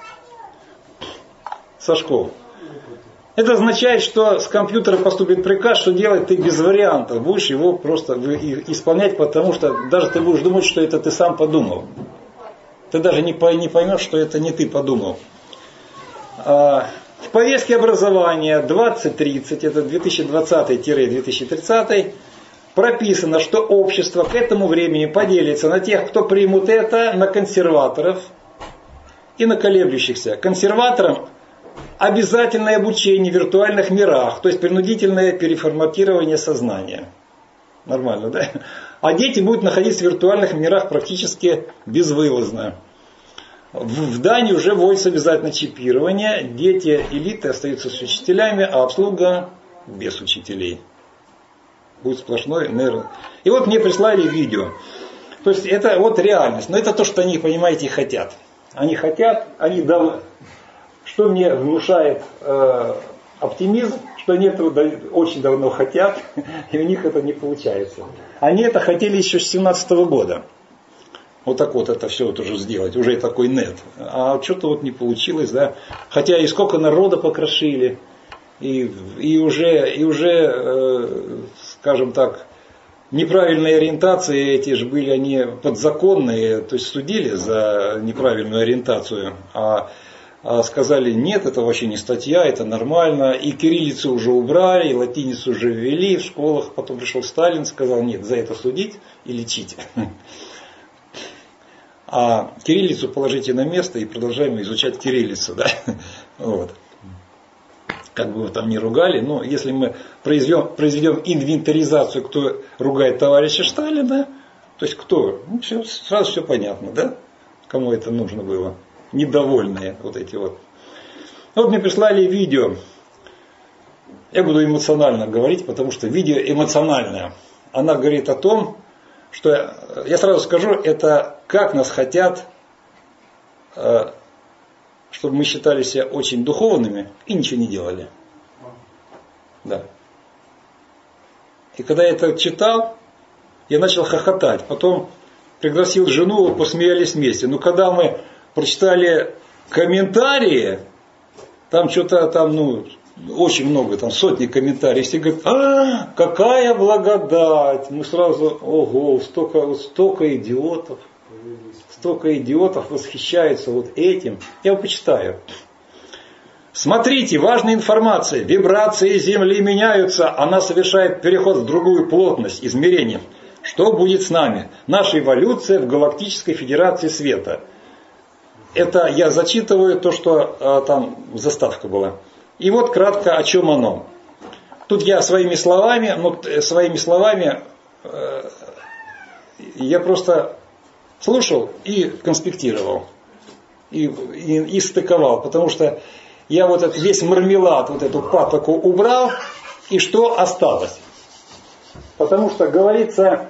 Со школ. Это означает, что с компьютера поступит приказ, что делать ты без вариантов. Будешь его просто исполнять, потому что даже ты будешь думать, что это ты сам подумал. Ты даже не поймешь, что это не ты подумал. В повестке образования двадцать тридцать, это две тысячи двадцатый — две тысячи тридцатый, прописано, что общество к этому времени поделится на тех, кто примут это, на консерваторов и на колеблющихся. Консерваторам обязательное обучение в виртуальных мирах, то есть принудительное переформатирование сознания. Нормально, да? А дети будут находиться в виртуальных мирах практически безвылазно. В Дании уже вводится обязательно чипирование. Дети элиты остаются с учителями, а обслуга без учителей. Будет сплошной нейро. И вот мне прислали видео. То есть это вот реальность. Но это то, что они, понимаете, хотят. Они хотят, они давно... Что мне внушает э, оптимизм, что они этого очень давно хотят, и у них это не получается. Они это хотели еще с семнадцатого года. Вот так вот это все вот уже сделать, уже и такой нет. А что-то вот не получилось, да. Хотя и сколько народа покрошили, и, и уже, и уже э, скажем так, неправильные ориентации эти же были, они подзаконные, то есть судили за неправильную ориентацию, а сказали, нет, это вообще не статья, это нормально. И кириллицу уже убрали, и латиницу уже ввели в школах. Потом пришел Сталин, сказал, нет, за это судить и лечить. А кириллицу положите на место и продолжаем изучать кириллицу. Да? Вот. Как бы вы там ни ругали, но если мы произведем, произведем инвентаризацию, кто ругает товарища Сталина, то есть кто, ну, все, сразу все понятно, да? Кому это нужно было. Недовольные вот эти вот. Вот мне прислали видео. Я буду эмоционально говорить, потому что видео эмоциональное. Она говорит о том, что, я сразу скажу, это как нас хотят, чтобы мы считали себя очень духовными и ничего не делали. Да. И когда я это читал, я начал хохотать. Потом пригласил жену, посмеялись вместе. Но когда мы прочитали комментарии, там что-то там, ну, очень много, там сотни комментариев. Все говорят, а, какая благодать. Мы сразу, ого, столько, столько идиотов. Столько идиотов восхищаются вот этим. Я его почитаю. Смотрите, важная информация. Вибрации Земли меняются. Она совершает переход в другую плотность, измерение. Что будет с нами? Наша эволюция в Галактической Федерации Света. Это я зачитываю то, что а, там заставка была. И вот кратко о чем оно. Тут я своими словами, ну, своими словами, э, я просто слушал и конспектировал. И, и, и стыковал. Потому что я вот этот весь мармелад, вот эту патоку убрал, и что осталось? Потому что говорится,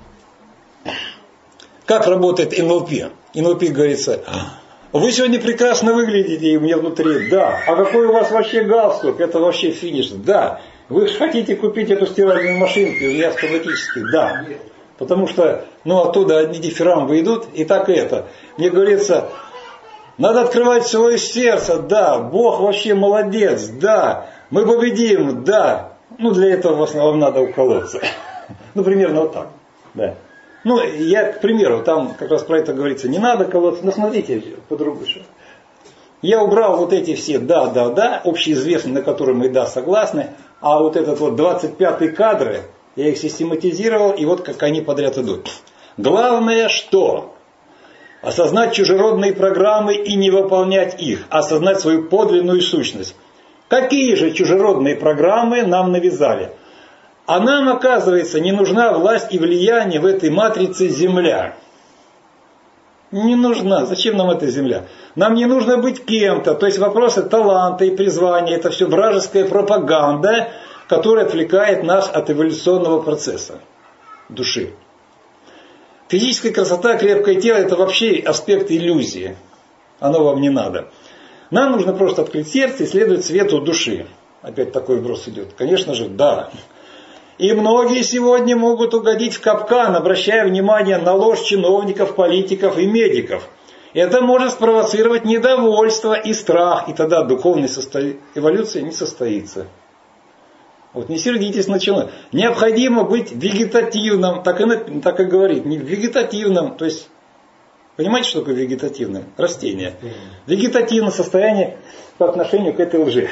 как работает эн эл пи. эн эл пи говорится, вы сегодня прекрасно выглядите, и у меня внутри, да. А какой у вас вообще галстук? Это вообще финиш, да. Вы хотите купить эту стиральную машинку, у меня автоматически, да. Потому что, ну, оттуда одни дифирамбы идут, и так и это. Мне говорится, надо открывать свое сердце, да. Бог вообще молодец, да. Мы победим, да. Ну, для этого в основном надо уколоться. Ну, примерно вот так, да. Ну, я, к примеру, там как раз про это говорится, не надо колоться, но смотрите, по-другому. Я убрал вот эти все да, да, да, общеизвестные, на которые мы да согласны, а вот этот вот двадцать пятый кадры, я их систематизировал, и вот как они подряд идут. Главное, что? Осознать чужеродные программы и не выполнять их, осознать свою подлинную сущность. Какие же чужеродные программы нам навязали? А нам, оказывается, не нужна власть и влияние в этой матрице Земля. Не нужна. Зачем нам эта Земля? Нам не нужно быть кем-то. То есть вопросы таланта и призвания, это все вражеская пропаганда, которая отвлекает нас от эволюционного процесса души. Физическая красота, крепкое тело, это вообще аспект иллюзии. Оно вам не надо. Нам нужно просто открыть сердце и следовать свету души. Опять такой вброс идет. Конечно же, да. И многие сегодня могут угодить в капкан, обращая внимание на ложь чиновников, политиков и медиков. Это может спровоцировать недовольство и страх, и тогда духовная состо... эволюция не состоится. Вот не сердитесь на чиновников. Необходимо быть вегетативным, так и, так и говорит, не вегетативным, то есть, понимаете, что такое вегетативное? Растение. Вегетативное состояние по отношению к этой лжи.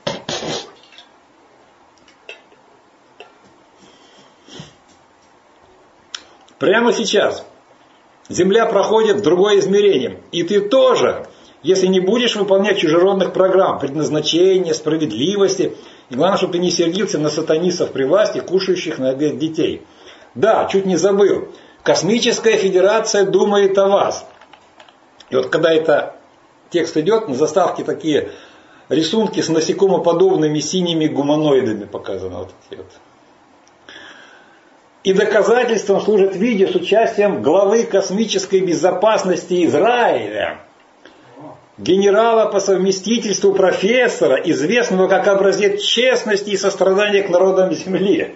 Прямо сейчас Земля проходит в другое измерение. И ты тоже, если не будешь выполнять чужеродных программ, предназначения, справедливости, и главное, чтобы ты не сердился на сатанистов при власти, кушающих на обед детей. Да, чуть не забыл. Космическая Федерация думает о вас. И вот когда это текст идет, на заставке такие рисунки с насекомоподобными синими гуманоидами показаны. Вот эти вот. И доказательством служит видео с участием главы космической безопасности Израиля, генерала по совместительству профессора, известного как образец честности и сострадания к народам Земли,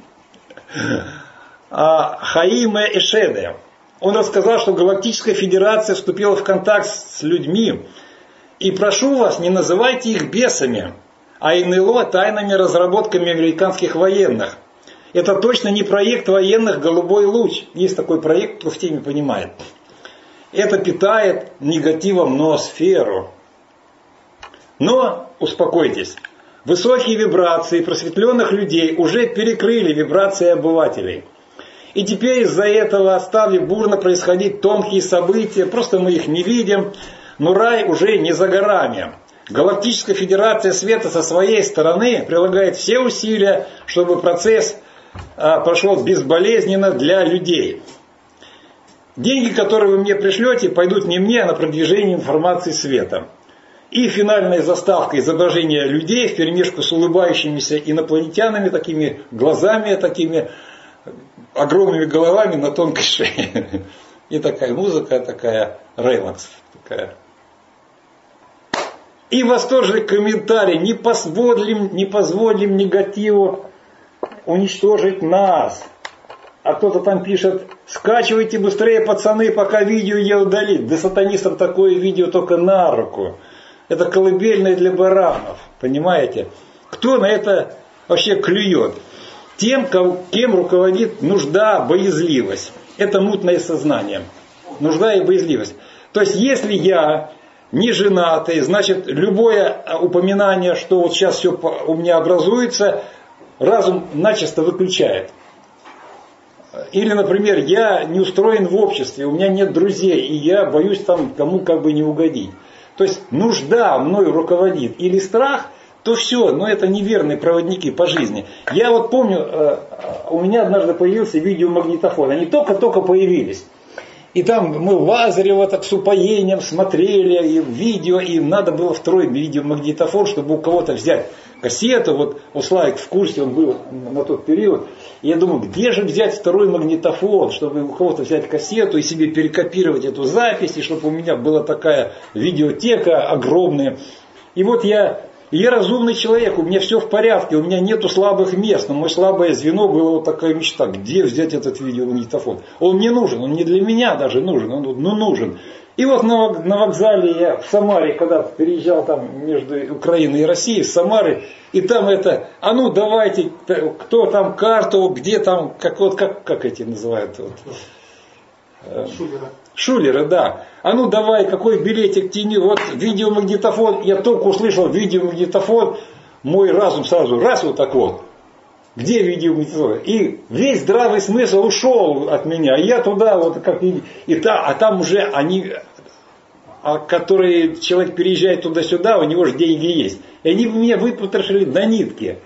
Хаиме Эшеде. Он рассказал, что Галактическая Федерация вступила в контакт с людьми, и прошу вас, не называйте их бесами, а эн эл о тайными разработками американских военных. Это точно не проект военных «Голубой луч». Есть такой проект, кто в теме понимает. Это питает негативом ноосферу. Но, успокойтесь, высокие вибрации просветленных людей уже перекрыли вибрации обывателей. И теперь из-за этого стали бурно происходить тонкие события, просто мы их не видим, но рай уже не за горами. Галактическая Федерация Света со своей стороны прилагает все усилия, чтобы процесс прошел безболезненно для людей. Деньги, которые вы мне пришлете, пойдут не мне, а на продвижение информации света. И финальная заставка изображения людей вперемешку с улыбающимися инопланетянами, такими глазами, такими огромными головами на тонкой шее. И такая музыка, такая релакс. Такая. И восторженный комментарий: не позволим, не позволим негативу уничтожить нас. А кто-то там пишет: скачивайте быстрее, пацаны, пока видео не удалить. Да сатанистам такое видео только на руку. Это колыбельное для баранов. Понимаете? Кто на это вообще клюет? Тем, кем руководит нужда, боязливость. Это мутное сознание. Нужда и боязливость. То есть, если я не женатый, значит, любое упоминание, что вот сейчас все у меня образуется, разум начисто выключает. Или, например, я не устроен в обществе, у меня нет друзей, и я боюсь там кому как бы не угодить. То есть нужда мною руководит или страх, то все, но это неверные проводники по жизни. Я вот помню, у меня однажды появился видеомагнитофон, они только-только появились. И там мы в Лазарево так с упоением смотрели и видео, и надо было второй видеомагнитофон, чтобы у кого-то взять кассету. Вот у Славик в курсе, он был на тот период. И я думаю, где же взять второй магнитофон, чтобы у кого-то взять кассету и себе перекопировать эту запись, и чтобы у меня была такая видеотека огромная. И вот я... Я разумный человек, у меня все в порядке, у меня нету слабых мест, но мое слабое звено было вот такая мечта, где взять этот видеомагнитофон. Он не нужен, он не для меня даже нужен, он ну, нужен. И вот на, на вокзале я в Самаре, когда переезжал там между Украиной и Россией, в Самаре, и там это, а ну давайте, кто там карту, где там, как, вот, как, как эти называют? Вот, Шулера. Шулеры, да. А ну давай, какой билетик тяни, вот видеомагнитофон, я только услышал видеомагнитофон, мой разум сразу, раз вот так вот. Где видеомагнитофон? И весь здравый смысл ушел от меня. И я туда, вот как и, и та, а там уже они, а, которые человек переезжает туда-сюда, у него же деньги есть. И они меня выпотрошили до нитки.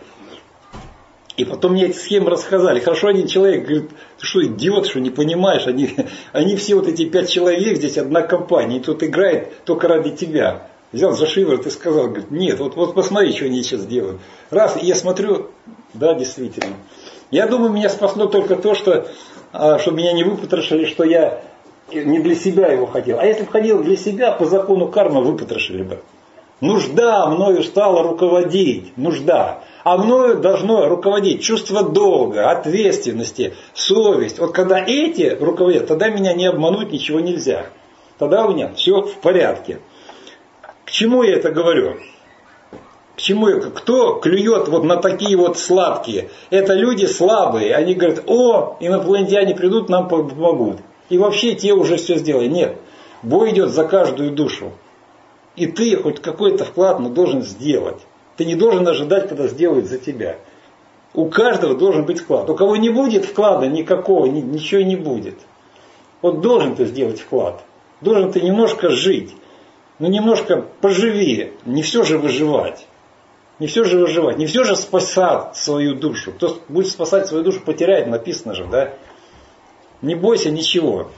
И потом мне эти схемы рассказали. Хорошо, один человек говорит, ты что, идиот, что не понимаешь? Они, они все вот эти пять человек, здесь одна компания, и тут играет только ради тебя. Взял за шиворот и сказал, говорит, нет, вот, вот посмотри, что они сейчас делают. Раз, и я смотрю, да, действительно. Я думаю, меня спасло только то, что, чтобы меня не выпотрошили, что я не для себя его хотел. А если бы хотел для себя, по закону кармы выпотрошили бы. Нужда мною стала руководить, нужда. А мною должно руководить чувство долга, ответственности, совесть. Вот когда эти руководят, тогда меня не обмануть, ничего нельзя. Тогда у меня все в порядке. К чему я это говорю? К чему я? Кто клюет вот на такие вот сладкие? Это люди слабые. Они говорят, о, инопланетяне придут, нам помогут. И вообще те уже все сделали. Нет. Бой идет за каждую душу. И ты хоть какой-то вклад но должен сделать. Ты не должен ожидать, когда сделают за тебя. У каждого должен быть вклад. У кого не будет вклада никакого, ничего не будет. Вот должен ты сделать вклад. Должен ты немножко жить. Ну немножко поживи. Не все же выживать. Не все же выживать. Не все же спасать свою душу. Кто будет спасать свою душу, потеряет, написано же, да? Не бойся ничего.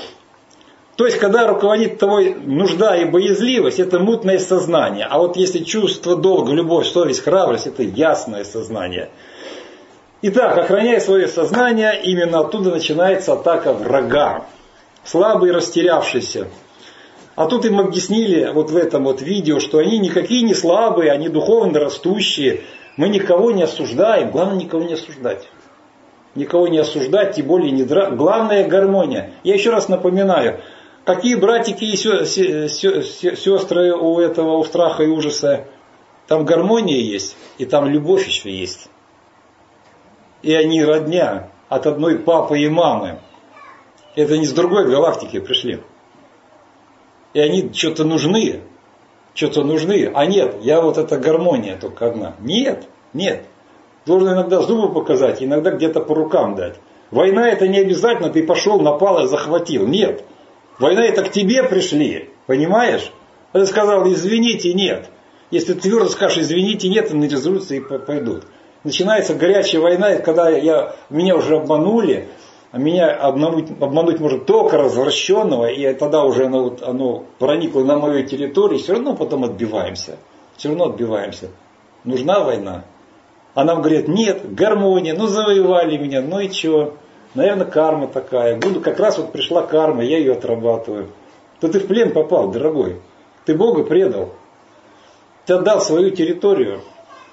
То есть, когда руководит тобой нужда и боязливость, это мутное сознание. А вот если чувство долга, любовь, совесть, храбрость, это ясное сознание. Итак, охраняя свое сознание, именно оттуда начинается атака врага. Слабый, растерявшийся. А тут им объяснили вот в этом вот видео, что они никакие не слабые, они духовно растущие. Мы никого не осуждаем, главное никого не осуждать. Никого не осуждать, тем более не драться. Главное гармония. Я еще раз напоминаю. Какие братики и сестры у этого, у страха и ужаса? Там гармония есть, и там любовь еще есть. И они родня от одной папы и мамы. Это не с другой галактики пришли. И они что-то нужны. Что-то нужны. А нет, я вот эта гармония только одна. Нет, нет. Должен иногда зубы показать, иногда где-то по рукам дать. Война это не обязательно, ты пошел, напал и захватил. Нет. Война это к тебе пришли, понимаешь? А ты сказал, извините, нет. Если ты твердо скажешь, извините, нет, они резолюции и пойдут. Начинается горячая война, когда я, меня уже обманули, а меня обмануть, обмануть может только развращенного, и тогда уже оно, оно проникло на мою территорию, все равно потом отбиваемся. Все равно отбиваемся. Нужна война. А нам говорят, нет, гармония, ну завоевали меня, ну и что? Наверное, карма такая. Буду, как раз вот пришла карма, я ее отрабатываю. То ты в плен попал, дорогой. Ты Бога предал. Ты отдал свою территорию.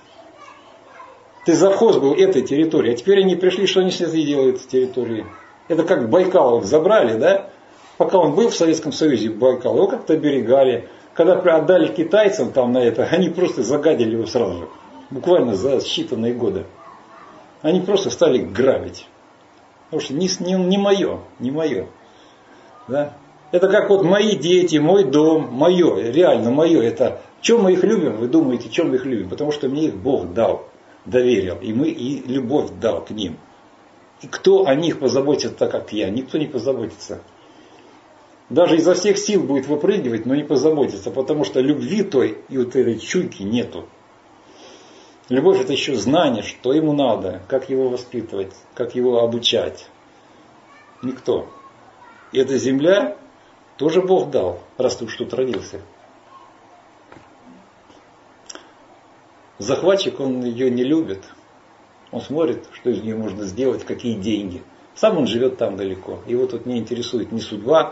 Ты завхоз был этой территории. А теперь они пришли, что они с этой делают с территорией? Это как Байкал забрали, да? Пока он был в Советском Союзе, Байкал, его как-то оберегали. Когда отдали китайцам там на это, они просто загадили его сразу же. Буквально за считанные годы. Они просто стали грабить. Потому что не, не, не мое, не мое. Да? Это как вот мои дети, мой дом, мое, реально мое. Это, чем мы их любим, вы думаете, чем мы их любим? Потому что мне их Бог дал, доверил. И мы и любовь дал к ним. И кто о них позаботится так, как я? Никто не позаботится. Даже изо всех сил будет выпрыгивать, но не позаботится. Потому что любви той и вот этой чуйки нету. Любовь это еще знание, что ему надо, как его воспитывать, как его обучать. Никто. И эта земля тоже Бог дал, раз ты уж тут родился. Захватчик, он ее не любит. Он смотрит, что из нее можно сделать, какие деньги. Сам он живет там далеко. Его тут не интересует ни судьба.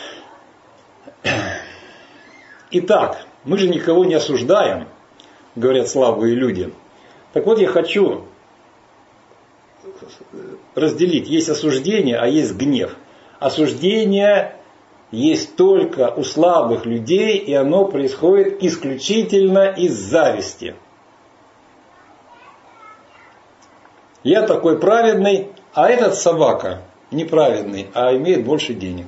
Итак, мы же никого не осуждаем, говорят слабые люди. Так вот, я хочу разделить. Есть осуждение, а есть гнев. Осуждение есть только у слабых людей, и оно происходит исключительно из зависти. Я такой праведный, а этот собака неправедный, а имеет больше денег.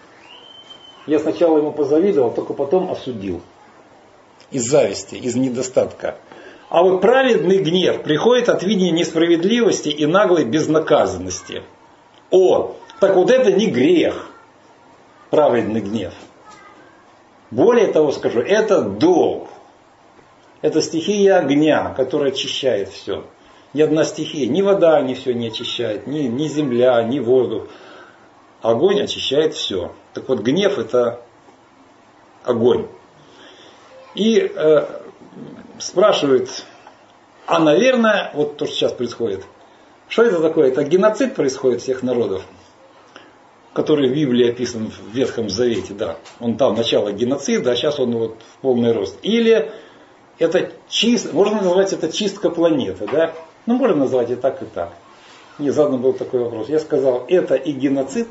Я сначала ему позавидовал, только потом осудил. Из зависти, из недостатка. А вот праведный гнев приходит от видения несправедливости и наглой безнаказанности. О, так вот это не грех, праведный гнев. Более того скажу, это долг. Это стихия огня, которая очищает все. Ни одна стихия, ни вода не все не очищает, ни, ни земля, ни воздух. Огонь очищает все. Так вот, гнев это огонь. И э, спрашивают, а наверное, вот то, что сейчас происходит, что это такое? Это геноцид происходит всех народов, который в Библии описан в Ветхом Завете, да. Он там начало геноцида, а сейчас он вот в полный рост. Или это чист, можно назвать это чистка планеты, да? Ну, можно назвать и так, и так. Мне задан был такой вопрос. Я сказал, это и геноцид,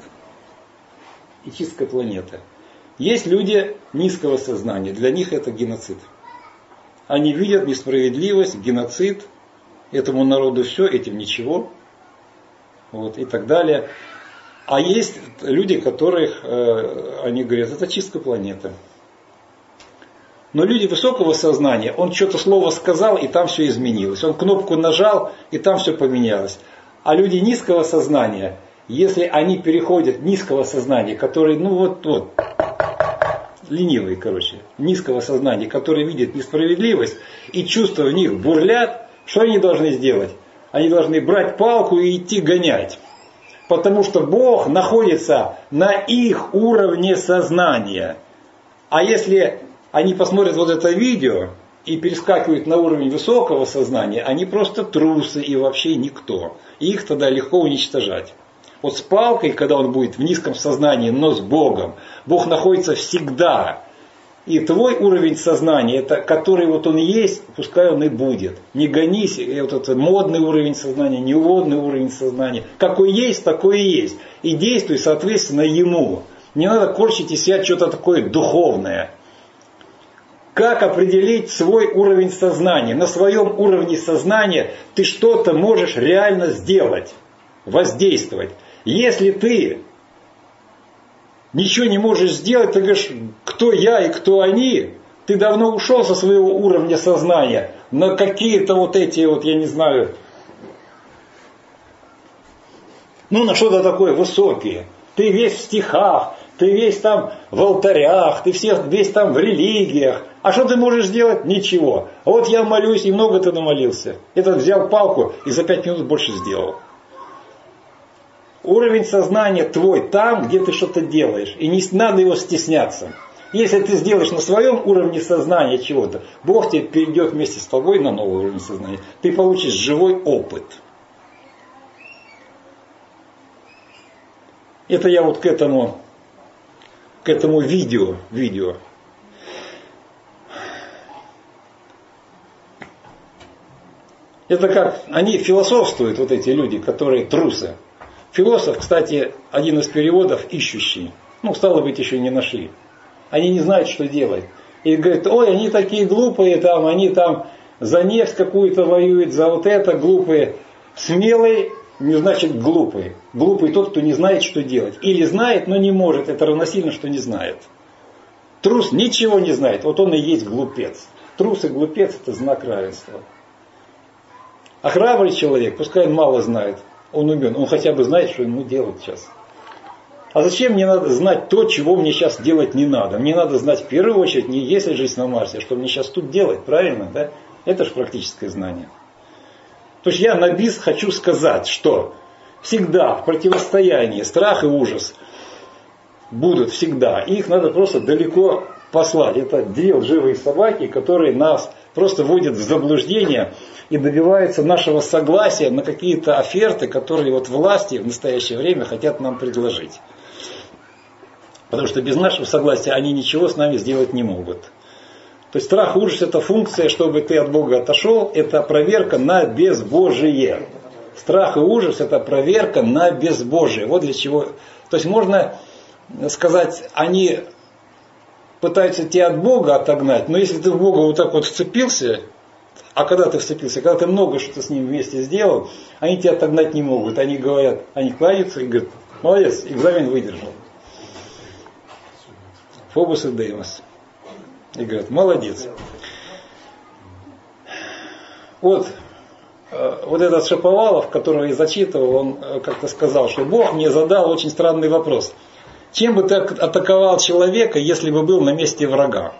и чистка планеты. Есть люди низкого сознания, для них это геноцид. Они видят несправедливость, геноцид, этому народу все, этим ничего, вот, и так далее. А есть люди, которых, э, они говорят, это чистка планеты. Но люди высокого сознания, он что-то слово сказал, и там все изменилось. Он кнопку нажал, и там все поменялось. А люди низкого сознания, если они переходят низкого сознания, которые, ну вот, вот, ленивые, короче, низкого сознания, которые видят несправедливость, и чувства в них бурлят, что они должны сделать? Они должны брать палку и идти гонять. Потому что Бог находится на их уровне сознания. А если они посмотрят вот это видео и перескакивают на уровень высокого сознания, они просто трусы и вообще никто. И их тогда легко уничтожать. Вот с палкой, когда он будет в низком сознании, но с Богом, Бог находится всегда. И твой уровень сознания, это, который вот он есть, пускай он и будет. Не гонись, вот это модный уровень сознания, немодный уровень сознания. Какой есть, такой и есть. И действуй соответственно ему. Не надо корчить из себя что-то такое духовное. Как определить свой уровень сознания? На своем уровне сознания ты что-то можешь реально сделать, воздействовать. Если ты ничего не можешь сделать, ты говоришь, кто я и кто они, ты давно ушел со своего уровня сознания на какие-то вот эти вот, я не знаю, ну на что-то такое высокие. Ты весь в стихах, ты весь там в алтарях, ты весь там в религиях. А что ты можешь сделать? Ничего. А вот я молюсь, и много ты намолился. Этот взял палку и за пять минут больше сделал. Уровень сознания твой там, где ты что-то делаешь. И не надо его стесняться. Если ты сделаешь на своем уровне сознания чего-то, Бог тебе перейдет вместе с тобой на новый уровень сознания. Ты получишь живой опыт. Это я вот к этому, к этому видео, видео. Это как, они философствуют, вот эти люди, которые трусы. Философ, кстати, один из переводов ищущий. Ну, стало быть, еще не нашли. Они не знают, что делать. И говорят, ой, они такие глупые, там, они там за нефть какую-то воюют, за вот это глупые. Смелый не значит глупый. Глупый тот, кто не знает, что делать. Или знает, но не может. Это равносильно, что не знает. Трус ничего не знает. Вот он и есть глупец. Трус и глупец – это знак равенства. А храбрый человек, пускай он мало знает, он умен, он хотя бы знает, что ему делать сейчас. А зачем мне надо знать то, чего мне сейчас делать не надо? Мне надо знать в первую очередь, не есть ли жизнь на Марсе, а что мне сейчас тут делать, правильно? Да? Это же практическое знание. То есть я на бис хочу сказать, что всегда в противостоянии страх и ужас будут всегда. И их надо просто далеко послать. Это две лживые собаки, которые нас просто вводят в заблуждение и добиваются нашего согласия на какие-то оферты, которые вот власти в настоящее время хотят нам предложить. Потому что без нашего согласия они ничего с нами сделать не могут. То есть страх и ужас — это функция, чтобы ты от Бога отошел, это проверка на безбожие. Страх и ужас — это проверка на безбожие. Вот для чего. То есть можно сказать, они пытаются тебя от Бога отогнать, но если ты в Бога вот так вот вцепился, а когда ты вцепился, когда ты много что-то с ним вместе сделал, они тебя отогнать не могут. Они говорят, они кланяются и говорят, молодец, экзамен выдержал. Фобос и Деймос. И говорят, молодец. Вот, вот этот Шаповалов, которого я зачитывал, он как-то сказал, что Бог мне задал очень странный вопрос. Чем бы ты атаковал человека, если бы был на месте врага?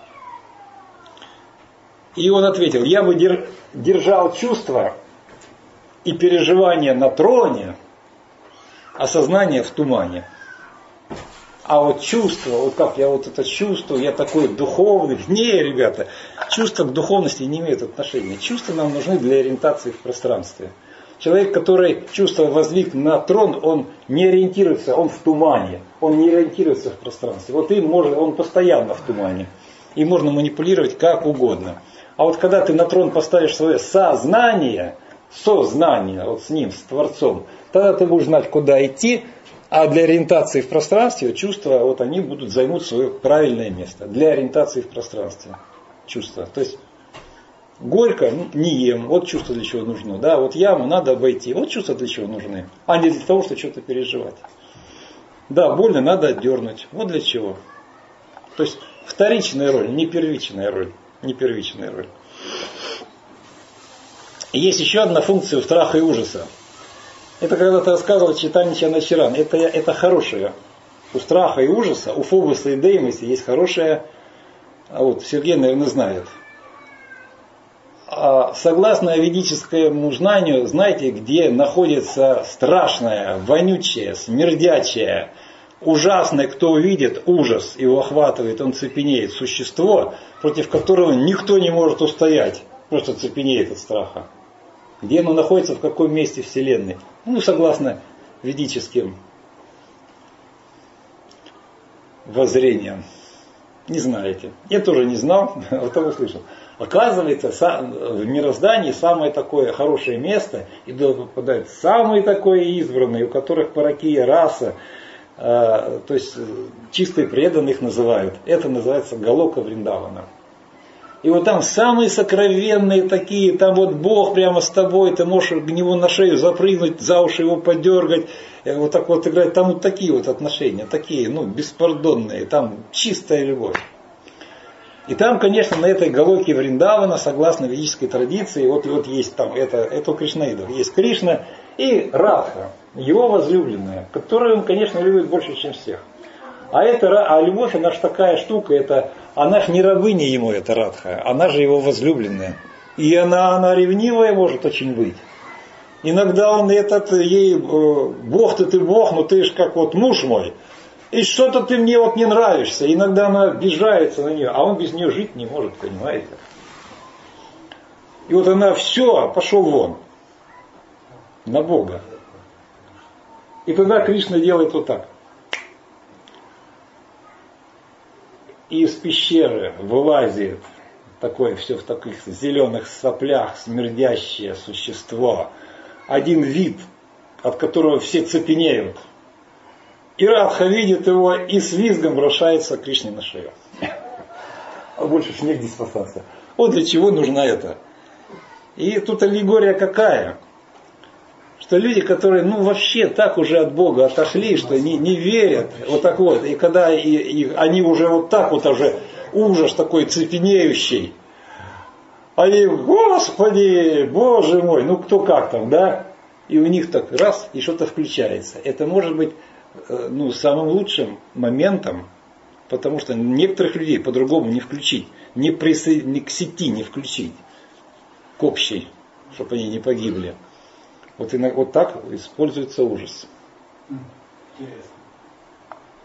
И он ответил, я бы держал чувства и переживания на троне, а сознание в тумане. А вот чувство, вот как я вот это чувствую, я такой духовный. Не, ребята, чувства к духовности не имеют отношения. Чувства нам нужны для ориентации в пространстве. Человек, который чувство воздвиг на трон, он не ориентируется, он в тумане. Он не ориентируется в пространстве. Вот им можно, он постоянно в тумане. И можно манипулировать как угодно. А вот когда ты на трон поставишь свое сознание, сознание, вот с ним, с Творцом, тогда ты будешь знать, куда идти. А для ориентации в пространстве чувства, вот они будут займут свое правильное место. Для ориентации в пространстве чувства. То есть горько, ну, не ем, вот чувство для чего нужно. Да, вот яму надо обойти, вот чувства для чего нужны. А не для того, чтобы что-то переживать. Да, больно, надо отдернуть. Вот для чего. То есть вторичная роль, не первичная роль. Не первичная роль. И есть еще одна функция у страха и ужаса. Это когда-то рассказывал Чайтанья Чаначаран. Это, это хорошее. У страха и ужаса, у Фобоса и Деймоса есть хорошее. А вот Сергей, наверное, знает. А согласно ведическому знанию, знаете, где находится страшное, вонючее, смердячее, ужасное, кто увидит ужас, его охватывает, он цепенеет, существо, против которого никто не может устоять, просто цепенеет от страха. Где оно находится, в каком месте Вселенной? Ну, согласно ведическим воззрениям. Не знаете. Я тоже не знал, вот это услышал. Оказывается, в мироздании самое такое хорошее место, и туда попадают самые такое избранные, у которых паракия раса, э, то есть чистые преданные их называют. Это называется Галока Вриндавана. И вот там самые сокровенные такие, там вот Бог прямо с тобой, ты можешь к нему на шею запрыгнуть, за уши его подергать, вот так вот играть. Там вот такие вот отношения, такие, ну, беспардонные, там чистая любовь. И там, конечно, на этой Галоке Вриндавана, согласно ведической традиции, вот, вот есть там, это, это у кришнаидов, есть Кришна и Радха, его возлюбленная, которую он, конечно, любит больше, чем всех. А, это, а любовь, она же такая штука, это, она же не рабыня ему, эта Радха, она же его возлюбленная. И она, она ревнивая может очень быть. Иногда он этот, ей, Бог-то ты Бог, но ты же как вот муж мой. И что-то ты мне вот не нравишься. Иногда она обижается на нее, а он без нее жить не может, понимаете. И вот она, все, пошел вон. На Бога. И тогда Кришна делает вот так. И из пещеры вылазит такое все в таких зеленых соплях смердящее существо. Один вид, от которого все цепенеют. И Радха видит его и с визгом бросается Кришне на шею. А больше ж негде спасаться. Вот для чего нужна это. И тут аллегория какая? Что люди, которые ну вообще так уже от Бога отошли, что не, не верят, вот так вот, и когда и, и они уже вот так вот уже, ужас такой цепенеющий, они, Господи, Боже мой, ну кто как там, да? И у них так раз, и что-то включается. Это может быть ну, самым лучшим моментом, потому что некоторых людей по-другому не включить, не, присо... не к сети не включить, к общей, чтобы они не погибли. Вот, вот так используется ужас.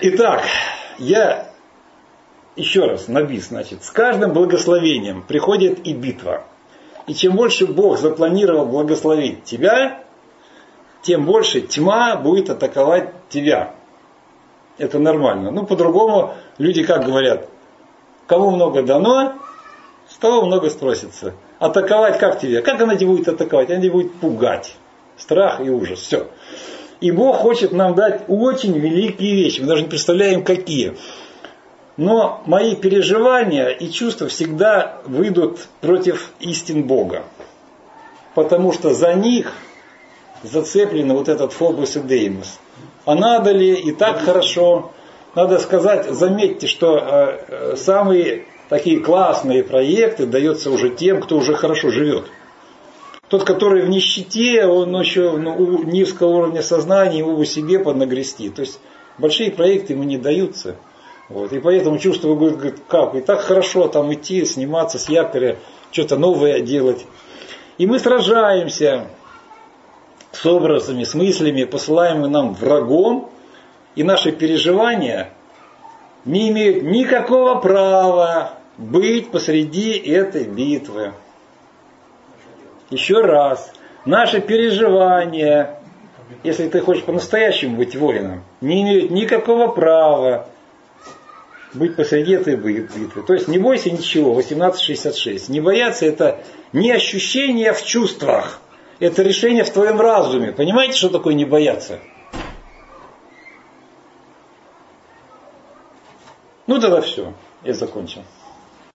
Итак, я еще раз на бис, значит, с каждым благословением приходит и битва. И чем больше Бог запланировал благословить тебя, тем больше тьма будет атаковать тебя. Это нормально. Ну, по-другому люди как говорят, кому много дано, с того много спросится. Атаковать как тебе? Как она тебя будет атаковать? Она тебя будет пугать. Страх и ужас. Все. И Бог хочет нам дать очень великие вещи. Мы даже не представляем, какие. Но мои переживания и чувства всегда выйдут против истин Бога. Потому что за них зацеплен вот этот фобус и деймос. А надо ли и так хорошо? Надо сказать, заметьте, что э, самые такие классные проекты даются уже тем, кто уже хорошо живет. Тот, который в нищете, он еще ну, у низкого уровня сознания, ему бы себе поднагрести. То есть большие проекты ему не даются. Вот. И поэтому чувство говорит, как, и так хорошо там идти, сниматься с якоря, что-то новое делать. И мы сражаемся с образами, с мыслями, посылаемыми нам врагом, и наши переживания не имеют никакого права быть посреди этой битвы. Еще раз, наши переживания, если ты хочешь по-настоящему быть воином, не имеют никакого права быть посреди этой битвы. То есть не бойся ничего, восемнадцать шестьдесят шесть. Не бояться — это не ощущение в чувствах, это решение в твоем разуме. Понимаете, что такое не бояться? Ну тогда все, я закончил.